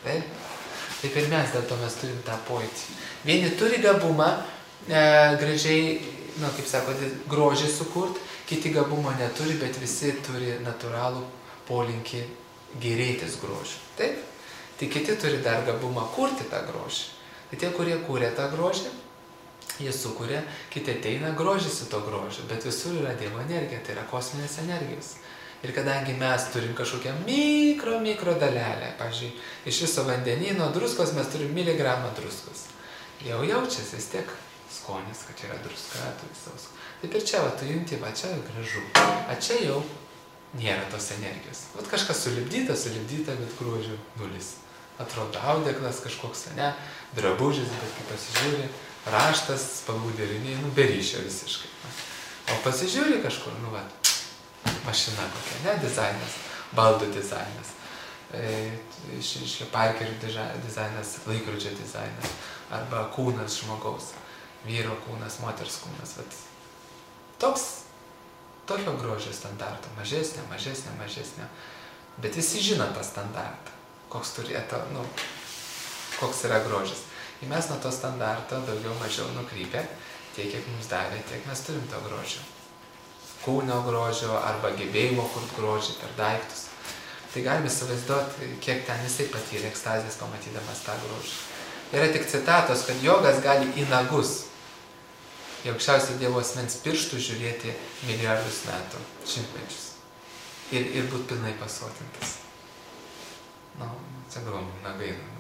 Taip? Taip ir mes dėl to mes turim tą pojūtį. Vieni turi gabumą e, gražiai, nu, kaip sako, grožį sukurt, kiti gabumo neturi, bet visi turi natūralų polinkį gerėtis grožiu. Taip? Tai kiti turi dar gabumą kurti tą grožį. Tai tie, kurie kūrė tą grožį, jie sukuria, kiti ateina grožisi to grožio, bet visur yra Dievo energija, tai yra kosminės energijos. Ir kadangi mes turim kažkokią mikro, mikro dalelę, pavyzdžiui, iš viso vandenyno druskos mes turim miligramą druskos. Jau jaučiasi vis tiek skonis, kad čia yra druska, tu visaus. Taip ir čia, va, tu junti, va, čia gražu. A čia jau nėra tos energijos. Vat kažkas sulipdyta, sulipdyta, bet grožio nulis. Atrodo audeklas kažkoks, ne, drabužis, bet kai pasižiūri, raštas, spalvų deriniai, nu, be ryšio visiškai. O pasižiūri kažkur, nu, va, mašina kokia, ne, dizainas, baldų dizainas, e, iš, iš parkerių dizainas, laikrodžio dizainas, arba kūnas žmogaus, vyro kūnas, moters kūnas, vat. Toks, tokio grožio standarto, mažesnio, mažesnio, mažesnio, bet visi žino tą standartą, koks turi, nu, koks yra grožis. Ir mes nuo to standarto daugiau mažiau nukrypę, tiek, kiek mums davė, tiek mes turim to grožio. Kūno grožio arba gebėjimo kurt grožį per daiktus. Tai galime įsivaizduoti, kiek ten jisai patyrė ekstazės pamatydamas tą grožį. Yra tik citatos, kad jogas gali į nagus, į aukščiausią Dievo asmens pirštų žiūrėti milijardus metų, šimtmečius. Ir, ir būt pilnai pasotintas. Nu, čia galvom, nagai. Nu.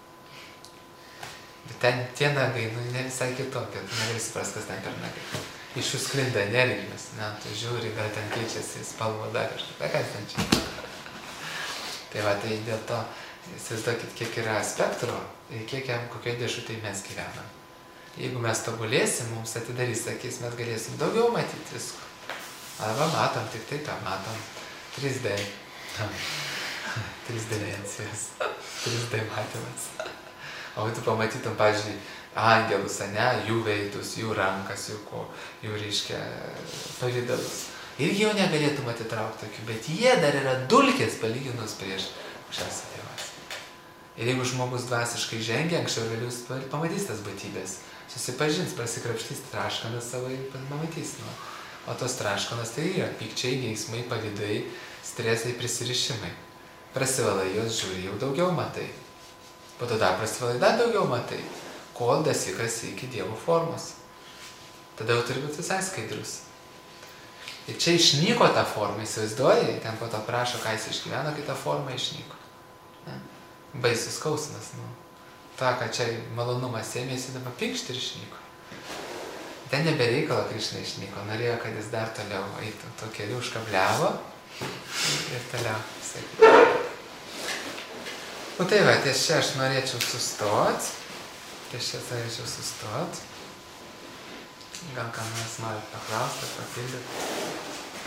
Bet ten tie nagai, nu, ne visai kitokie, tu negali suprast, kas ten per nagai. Iš jų sklinda energijos, ne, tu žiūri, gal ten keičiasi spalvo dar kažką, kas ten čia. Tai va, tai dėl to, įsivaizduokit, kiek yra spektro ir kiek jam, kokioje dėžutėje mes gyvenam. Jeigu mes tobulėsim, mums atidarys akis, mes galėsim daugiau matyti visko. Arba matom, tik tai tą matom, trys D, trys dimensijos, trys D matymas. O tu pamatytum, pavyzdžiui, angelus, ne, jų veidus, jų rankas, jų, ko, jų reiškia pavidalus. Ir jau negalėtum atitraukti tokių, bet jie dar yra dulkės palyginus prieš aukščiausią Dievą. Ir jeigu žmogus dvasiškai žengia, anksčiau vėliau jis pamatys tas būtybės, susipažins, prasikrapštys traškanas savo ir pamatys. Nu. O tos traškanas tai yra pykčiai, geismai, pavydai, stresai, prisirišimai. Prasivalai jos, žiūri, jau daugiau matai. Po to dar prasivalai, dar daugiau matai, kol dasikasi iki Dievo formos. Tada jau turi būti visai skaidrus. Ir čia išnyko ta forma, įsivaizduoji, ten po to prašo, ką jis išgyveno, kai ta forma išnyko. Ne? Baisus skausmas, nu. Ta, kad čia malonumas ėmėsi, dabar pinkšti ir išnyko. Ten nebereikalo Krišna išnyko, norėjo, kad jis dar toliau eitų, to keliu užkabliavo ir toliau sakė. Nu tai va, ties čia aš norėčiau sustot, ties čia norėčiau sustot. Gal ką mes norit paklausti, papildyti.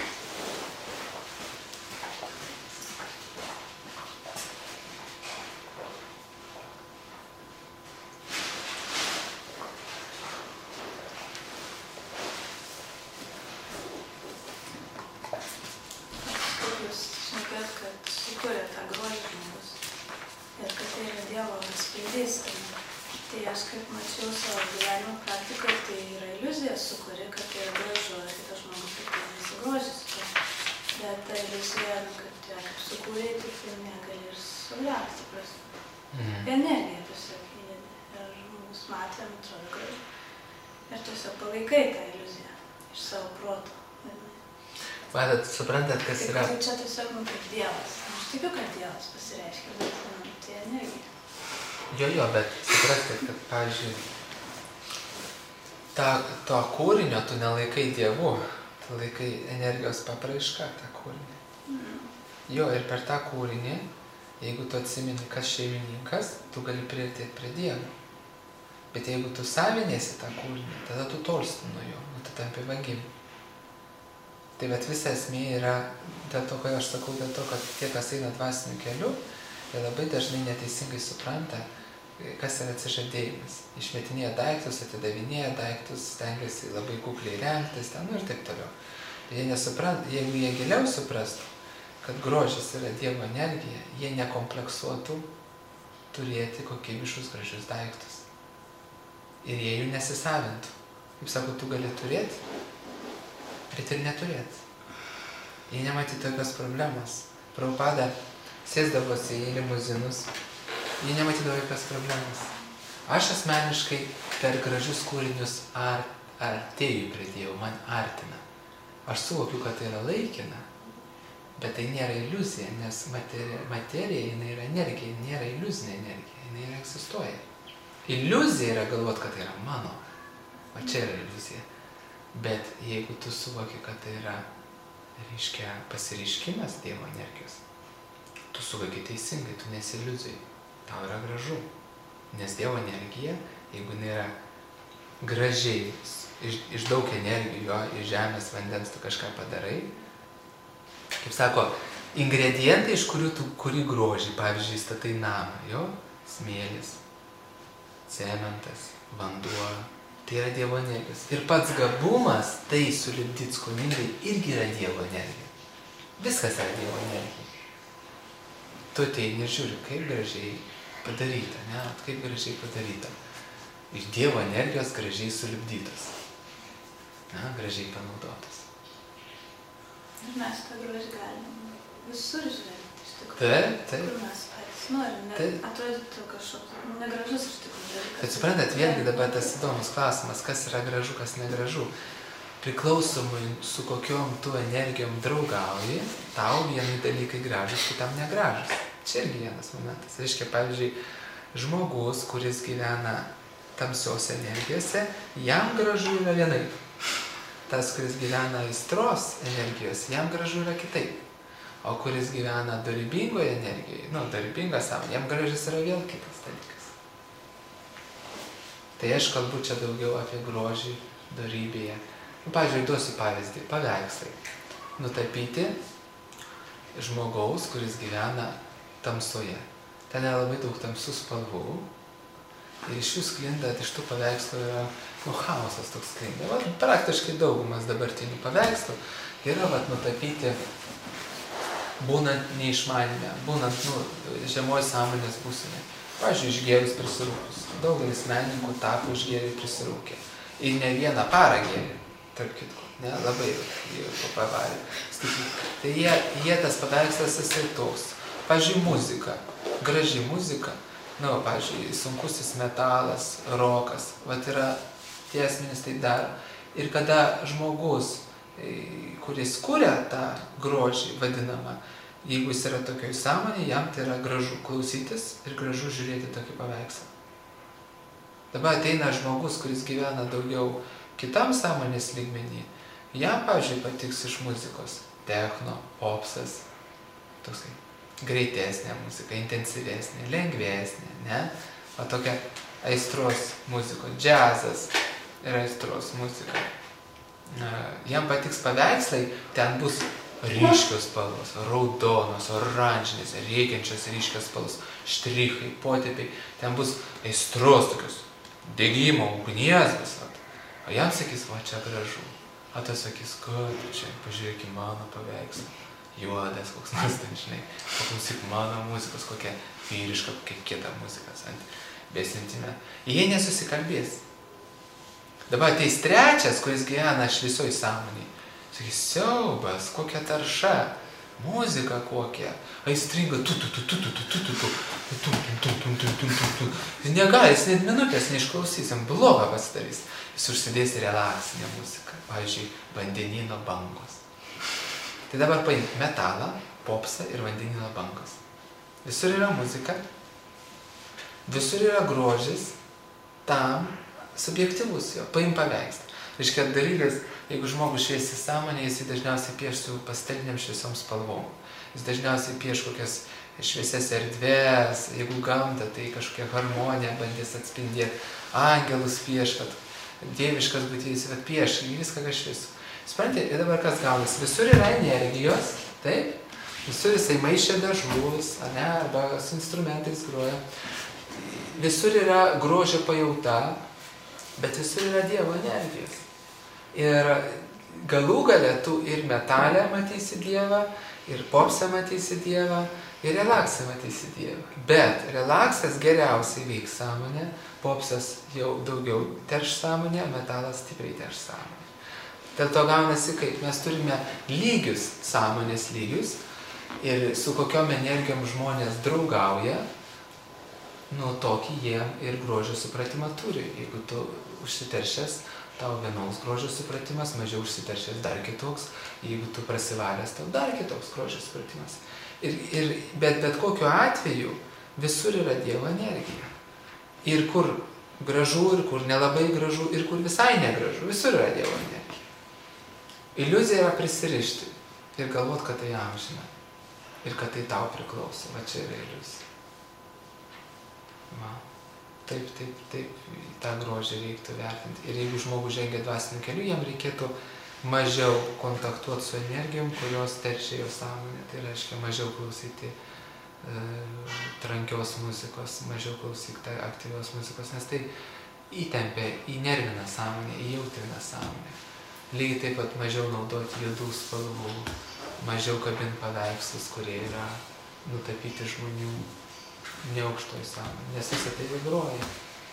Jūs šnekėt, kad sukūrė tą grožį žmogus ir kad tai yra Dievo atspindys. Tai aš kaip mačiau savo gyvenimo praktikoje, tai yra iliuzija sukūrė, kad tai yra gražu, ir kitas žmogus tik tai nesigrožys. Bet ta iliuzija, kad ją kaip sukūrė, tik tai negali ir suvliauti, suprasti. Mhm. Energija tiesiog įdėdė. Ir žmogus matė, atrodo gražu. Ir tiesiog palaikai tą iliuziją iš savo proto. Matot, suprantat, kas yra... Tai čia tiesiog, nu, kaip Dievas. Aš tikiu, kad Dievas pasireiškia, bet nu, tai energija. Jo, jo, bet supraskit, kad, pavyzdžiui, ta, to kūrinio tu nelaikai Dievu, tu laikai energijos papraišką tą kūrinį. Mm. Jo, ir per tą kūrinį, jeigu tu atsimeni, kas šeimininkas, tu gali priartėti prie Dievo. Bet jeigu tu savinėsi tą kūrinį, tada tu tolsti nuo jo, nu, tu tampi vagim. Tai bet visa esmė yra, dėl to, kai aš sakau, dėl to, kad tie, kas eina dvasiniu keliu, jie labai dažnai neteisingai supranta, kas yra atsižadėjimas. Išmetinėja daiktus, atidavinėja daiktus, stengiasi labai kukliai rengtis, ten, nu ir taip toliau. Jie nesupranta, jeigu jie giliau suprastų, kad grožis yra Dievo energija, jie nekompleksuotų turėti kokybiškus gražius daiktus. Ir jie jų nesisavintų. Kaip sako, tu gali turėti, bet ir neturėti. Jie nematyti tokios problemos. Prabhupada sėsdavosi į limuzinus, jie nematydavo jokios problemos. Aš asmeniškai per gražius kūrinius ar, artėjų pridėjau, man artina. Aš suvokiu, kad tai yra laikina, bet tai nėra iliuzija, nes materija, materija jinai yra energija, nėra iliuzinė energija, jinai yra egzistuoja. Iliuzija yra galvot, kad tai yra mano, o čia yra iliuzija. Bet jeigu tu suvoki, kad tai yra, reiškia, pasireiškimas Dievo energijos, tu suvoki teisingai, tu nesi iliuzijai, tau yra gražu. Nes Dievo energija, jeigu nėra gražiai, iš, iš daug energijų, jo, iš žemės, vandens tu kažką padarai, kaip sako, ingredientai, iš kurių tu kuri grožį, pavyzdžiui, statai namą, jo, smėlis, cementas, vanduo, tai yra Dievo energijos. Ir pats gabumas, tai sulipdyt skoningai, irgi yra Dievo energija. Viskas yra Dievo energija. Tu ateini ir žiūri, kaip gražiai padaryta, ne, kaip gražiai padaryta. Iš Dievo energijos gražiai sulipdytas. Na, gražiai panaudotas. Ir mes tą grožį galim visur žvelgti, iš tikrųjų. Taip, taip. Kur mes patys norim, net atrodytų kažkoks negražus iš tikrųjų. Bet suprantat, vėlgi dabar tas įdomus klausimas, kas yra gražu, kas negražu. Priklausomai su kokiom tu energijom draugauji, tau vienai dalykai gražus, kitam negražus. Čia irgi vienas momentas. Reiškia, pavyzdžiui, žmogus, kuris gyvena tamsios energijose, jam gražu yra vienaip. Tas, kuris gyvena aistros energijos, jam gražu yra kitaip. O kuris gyvena dorybingoje energijoje, nu, dorybinga sąmonė, jam gražus yra vėl kitas dalykas. Tai aš kalbu čia daugiau apie grožį dorybėje. Nu, pavyzdžiui, duosiu pavyzdį. Paveikslai. Nutapyti žmogaus, kuris gyvena tamsoje. Ten yra labai daug tamsių spalvų. Ir iš jų sklinda, iš tų paveikslų yra, nu, chaosas toks sklinda. Vat, praktiškai daugumas dabartinių paveikslų yra, vat, nutapyti būnant neišmanime, būnant, nu, žemoj sąmonės būsenė. Pavyzdžiui, išgėrus prisirūkus. Daugelis menininkų tapo išgėrį prisirūkę. Ir ne vieną parą gėrį, tarp kitko, ne, labai po pavarį. Tai jie, jie tas paveikslas jisai toks. Pavyzdžiui, muzika, graži muzika. Na, nu, pavyzdžiui, sunkusis metalas, rokas, vat yra tie asmenys tai daro. Ir kada žmogus, kuris kuria tą grožį vadinamą, jeigu jis yra tokioj sąmonėje, jam tai yra gražu klausytis ir gražu žiūrėti tokį paveikslą. Dabar ateina žmogus, kuris gyvena daugiau kitam sąmonės lygmenį, jam, pavyzdžiui, patiks iš muzikos techno, popsas, toksai. Greitesnė muzika, intensyvesnė, lengvesnė, ne? O tokia aistros muzika, džiazas ir aistros muzika. Jam patiks paveikslai, ten bus ryškios spalvos, raudonos, oranžinės, rėkiančios ryškios spalvos, štrichai, potėpiai, ten bus aistros tokios, degimo, ugnies bus. O jam sakys, va čia gražu. O tas sakys, kad čia, pažiūrėk į mano paveikslą. Juodas, koks nors ten, žinai, paklausyk mano muzikos, kokia vyriška, kokia kita muzika, be sentimentų. Jie nesusikalbės. Dabar ateis trečias, kuris gyvena šviesoj sąmonėj. Sakys, siaubas, kokia tarša, muzika kokia, aistringa, tu, tu, tu, tu, tu, tu, tu, tu, tu, tu, tu, tu, tu, tu, tu, tu. Jis negali, jis net minutės neišklausys, jam blogą pasidarys. Jis užsidės relaksinę muziką, pavyzdžiui, vandenyno bangos. Tai dabar paimk metalą, popsą ir vandenyno bangos. Visur yra muzika, visur yra grožis, tam subjektyvus jo, paim paveikslą. Reiškia, dalykas, jeigu žmogus šviesi sąmonė, jis dažniausiai pieš su pasteliniam šviesom spalvom. Jis dažniausiai pieš kokias šviesias erdvės, jeigu gamta, tai kažkokia harmonija bandys atspindėti, angelus pieš, dieviškas būtybės, bet pieš, viską kas šviesu. Suprantate, ir dabar kas gaunasi? Visur yra energijos, taip? Visur jisai maišė dažus, ne, arba su instrumentais groja. Visur yra grožio pajauta, bet visur yra Dievo energijos. Ir galų gale tu ir metalę matysi Dievą, ir popsą matysi Dievą, ir relaksą matysi Dievą. Bet relaksas geriausiai veiks sąmonę, popsas jau daugiau terš sąmonę, metalas stipriai terš sąmonę. Dėl to gaunasi, kaip mes turime lygius, sąmonės lygius, ir su kokiom energijom žmonės draugauja, nu tokį jie ir grožio supratimą turi. Jeigu tu užsiteršęs, tau vienoks grožio supratimas, mažiau užsiteršęs dar kitoks, jeigu tu prasivalęs, tau dar kitoks grožio supratimas. Ir, ir, bet bet kokiu atveju visur yra Dievo energija. Ir kur gražu, ir kur nelabai gražu, ir kur visai negražu, visur yra Dievo energija. Iliuzija yra prisirišti ir galvot, kad tai amžina. Ir kad tai tau priklauso. Va čia yra iliuzija. Va. Taip, taip, taip, tą grožį reiktų vertinti. Ir jeigu žmogus žengia dvasiniu keliu, jam reikėtų mažiau kontaktuoti su energijom, kurios teršia jo sąmonę. Tai reiškia mažiau klausyti e, trankios muzikos, mažiau klausyti aktyvios muzikos, nes tai įtempia, įnervina sąmonę, įjautrina sąmonę. Lygiai taip pat mažiau naudoti juodų spalvų, mažiau kabint paveikslus, kurie yra nutapyti žmonių neaukštoj sąmonė, nes visą tai vibruoja.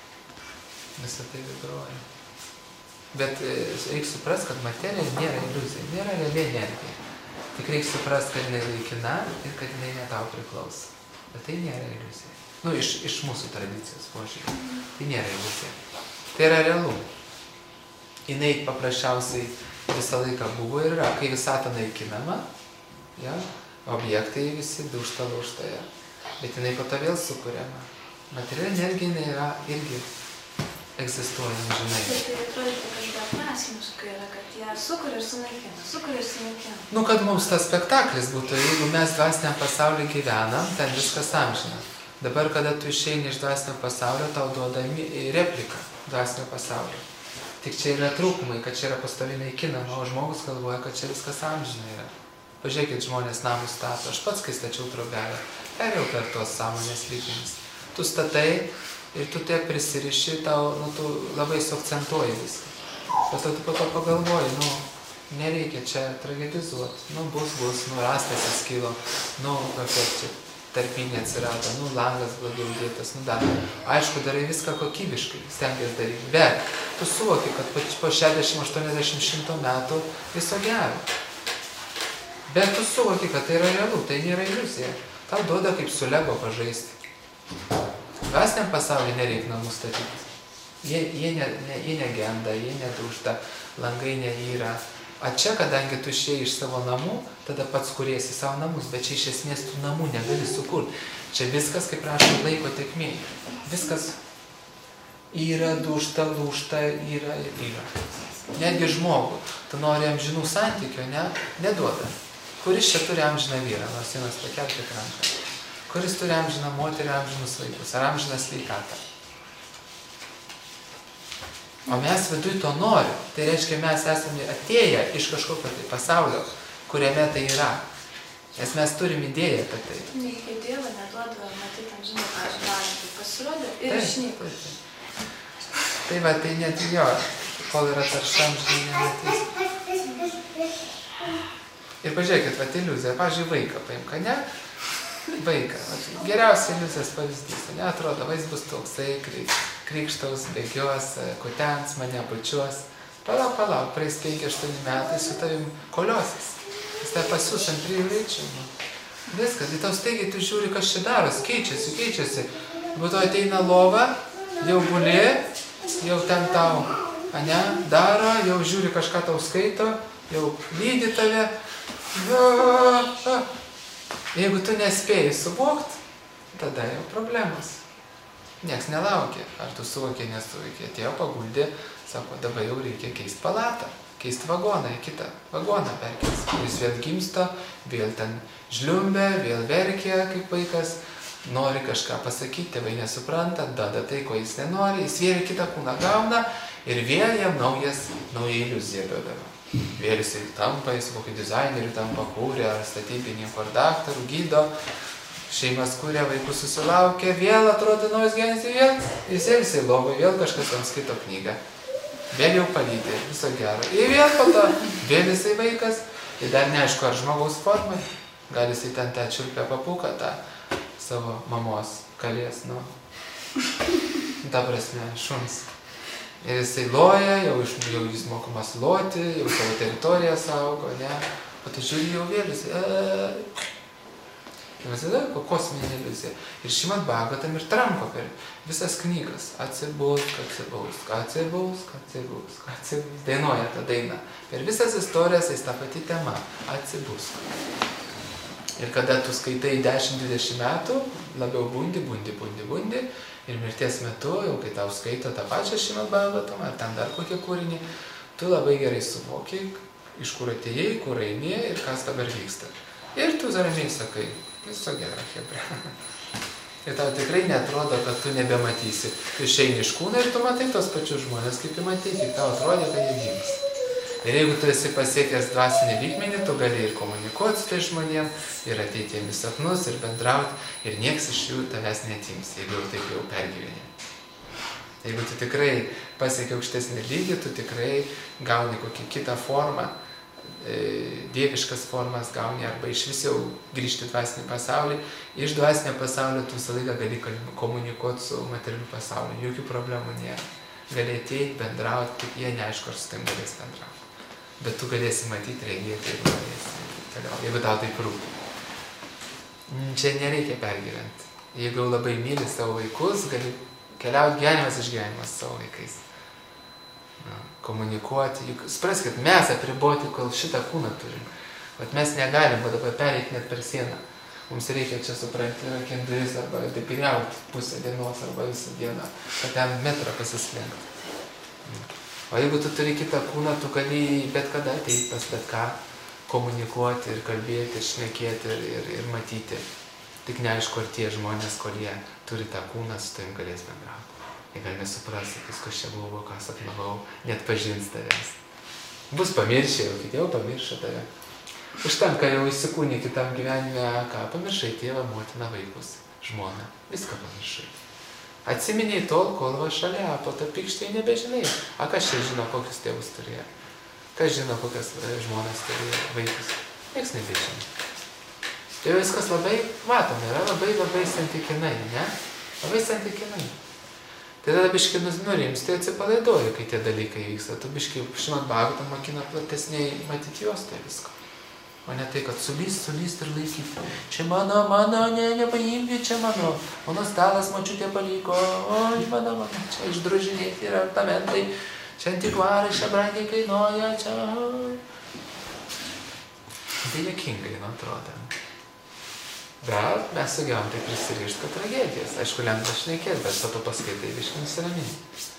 Visą tai vibruoja. Bet reikia suprasti, kad materija nėra iliuzija, nėra reali energija. Tik reikia suprasti, kad jinai laikina ir kad jinai ne tau priklauso. Bet tai nėra iliuzija. Nu, iš, iš mūsų tradicijos požiūrį. Tai nėra iliuzija. Tai yra realu. Jinai paprasčiausiai visą laiką buvo ir yra. Kai visata naikinama, ja, objektai visi dūžta lūžta. Ja. Bet jinai po to vėl sukuriama. Materiali energija jinai yra irgi egzistuoja, žinai. Bet tai atrodytų, kad beprasmiškai yra, kad ją sukuria ir sunaikina, sukuria ir sunaikina. Nu, kad mums tas spektaklis būtų, jeigu mes dvasiniam pasaulyje gyvenam, ten viskas amžina. Dabar, kada tu išeini iš dvasinio pasaulio, tau duodami repliką dvasinio pasaulio. Tik čia yra trūkumai, kad čia yra pastoviai naikinama, o žmogus galvoja, kad čia viskas amžina yra. Pažiūrėkit, žmonės namus stato. Aš pats, kai stačiau trobelę, perėjau per tuos sąmonės lygmenis. Tu statai ir tu tiek prisiriši, tau, nu, tu labai suakcentuoji viską. Bet tu po to pagalvoji, nu, nereikia čia tragedizuoti. Nu, bus, bus, nu, rastas įskilo, nu, kokia čia tarpinė atsirado, nu, langas blogiau dėtas, nu, dar. Aišku, darai viską kokybiškai, stengiasi daryti. Bet tu suvoki, kad po šešiasdešimt, aštuoniasdešimt, šimto metų viso gero. Bet tu suvoki, kad tai yra realu, tai nėra iliuzija. Tau duoda kaip su Lego pažaisti. Dvasiniam pasaulyje nereikia namų statyti. Jie, jie, ne, ne, jie negenda, jie nedūžta, langai neyra. O čia, kadangi tu išėjai iš savo namų, tada pats kuriesi savo namus, bet čia iš esmės tų namų negali sukurti. Čia viskas, kaip rašo, laiko tėkmėj. Viskas yra, dūžta, lūžta, yra ir yra. Netgi žmogų, tu nori amžinų santykių, ne? Neduoda. Kuris čia turi amžiną vyrą, nors vienas pakelkit ranką. Kuris turi amžiną moterį, amžinus vaikus, ar amžiną sveikatą. O mes viduj to nori. Tai reiškia, mes esame atėję iš kažkokio tai pasaulio, kuriame tai yra. Nes mes turim idėją apie tai. Nei Dievą neduoda, matyt, amžinai, pavyzdžiui, tai pasirodė ir išnyko. Tai va, tai net jo, kol yra tarša, amžinai nematys. Ir pažiūrėkit, va, iliuzija, pavyzdžiui, vaiką paimk, ne? Vaiką. Geriausia iliuzijos pavyzdys, ne? Atrodo, va, jis bus toksai, krikštaus, bėgios, kutens, mane bučiuos. Palauk, palauk, praeis penki aštuoni metai su tavim koliosis. Jis tai pasiūs ant trijų reičių. Viskas, tai tau staigiai tu žiūri, kas čia daros, keičiasi, keičiasi. Po to ateina lova, jau guli, jau ten tau, ane, daro, jau žiūri, kažką tau skaito, jau lydi tave. Jeigu tu nespėjai suvokti, tada jau problemos. Niekas nelaukia. Ar tu suvokė, nesuvokė. Atėjo paguldė, sako, dabar jau reikia keisti palatą, keisti vagoną į kitą vagoną perkės. Jis vėl gimsto, vėl ten žliumbė, vėl verkia kaip vaikas, nori kažką pasakyti, tėvai nesupranta, dada tai, ko jis nenori, jis vėl kitą kūną gauna ir vėl jam naujas, nauja iliuzija duodavo. Vėl jisai tampa, jis kokį dizainerių tampa, kūrė, ar statybininkų, ar daktarų, gydo, šeimas kūrė, vaikus susilaukia, vėl atrodo naujas genis, vėl jis vėl jisai lovo, vėl kažkas ten skaito knygą, vėl jau palydė, viso gero. Ir vėl po to, vėl jisai vaikas, ir dar neaišku, ar žmogaus formai, gal jisai ten tą čiulpę papūką tą savo mamos kalės, nu, ta prasme, šuns. Ir jisai loja, jau, iš, jau jis mokomas loti, jau savo teritoriją saugo, ne, o tu žiūri jau vėl, jisai, eee. Ir visada kosminė iliuzija. Ir Šrimad Bhagavatam ir tranko per visas knygas. Atsibusk, atsibusk, atsibusk, atsibusk, atsibusk. Dainuoja tą dainą. Per visas istorijas jis tą patį temą. Atsibusk. Ir kada tu skaitai dešimt dvidešimt metų, labiau bundi, bundi, bundi, bundi. Ir mirties metu, jau kai tau skaito tą pačią Šrimad Bhagavatam, ar ten dar kokį kūrinį, tu labai gerai suvoki, iš kur atėjai, kur eini ir kas dabar vyksta. Ir tu ramiai sakai, viso gero, chebra. Ir tau tikrai netrodo, kad tu nebematysi. Tu išeini iš kūno ir tu matai tos pačius žmonės, kaip tu matai, tik tau atrodė, kad jie dings. Ir jeigu tu esi pasiekęs dvasinį lygmenį, tu gali ir komunikuoti su tai žmonėm, ir ateiti jiems sapnus, ir bendrauti, ir nieks iš jų tavęs netims, jeigu jau taip jau pergyveni. Jeigu tu tikrai pasieki aukštesnį lygį, tu tikrai gauni kokį kitą formą, dieviškas formas gauni, arba iš vis jau grįžti į dvasinį pasaulį. Iš dvasinio pasaulio tu visą laiką gali komunikuoti su materialiu pasauliu, jokių problemų nėra. Gali ateiti, bendrauti, kaip jie neaišku, ar su tam galės bendrauti. Bet tu galėsi matyti, regėti, jeigu galėsi, jeigu tau taip rūpi. Čia nereikia pergyventi. Jeigu jau labai myli savo vaikus, gali keliauti gyvenimas iš gyvenimas savo vaikais. Komunikuoti, juk supraskit, mes apriboti, kol šitą kūną turim. Vat mes negalim, o dabar pereiti net per sieną. Mums reikia čia supranti, rakint duris, arba depiniauti pusę dienos, arba visą dieną, kad ten metrą pasislinkti. O jeigu tu turi kitą kūną, tu gali bet kada ateiti pas bet ką, komunikuoti ir kalbėti, ir šnekėti, ir, ir, ir matyti. Tik neaišku, ar tie žmonės, kol jie turi tą kūną, su tavim galės bendrauti. Jie gal nesuprasi, kas čia buvo, ką sapnavau, net pažins tavęs. Bus pamiršę, jau kiti jau pamiršo tave. Užtenka jau įsikūnį kitam gyvenime, ką pamiršai, tėvą, motiną, vaikus, žmoną. Viską pamiršai. Atsiminiai tol, kol va šalia, po to pikštai nebežinai. A kas čia žino, kokius tėvus turėjo? Kas žino, kokias žmonas turėjo, vaikus? Niekas nebežino. Tai viskas labai, matom, yra labai labai santykinai, ne? Labai santykinai. Tai tada biškai nurims, tai atsipalaiduoji, kai tie dalykai vyksta. Tu biškai Šrimad Bhagavatam mokina platesniai matyti jos tai visko. O ne tai, kad sulyst, sulyst ir laikyti. Čia mano, mano, ne, nepaimti, čia mano. Mano stalas močiutė paliko, oi, mano, mano. Čia išdrožinėti yra ornamentai. Čia antikvarai, čia brangiai kainuoja, čia... Tai juokingai, nu, atrodo. Bet mes sugebam tai prisirišti, kad tragedijas. Aišku, lengva šnekėti, bet po to paskaitai biškai nusiraminti.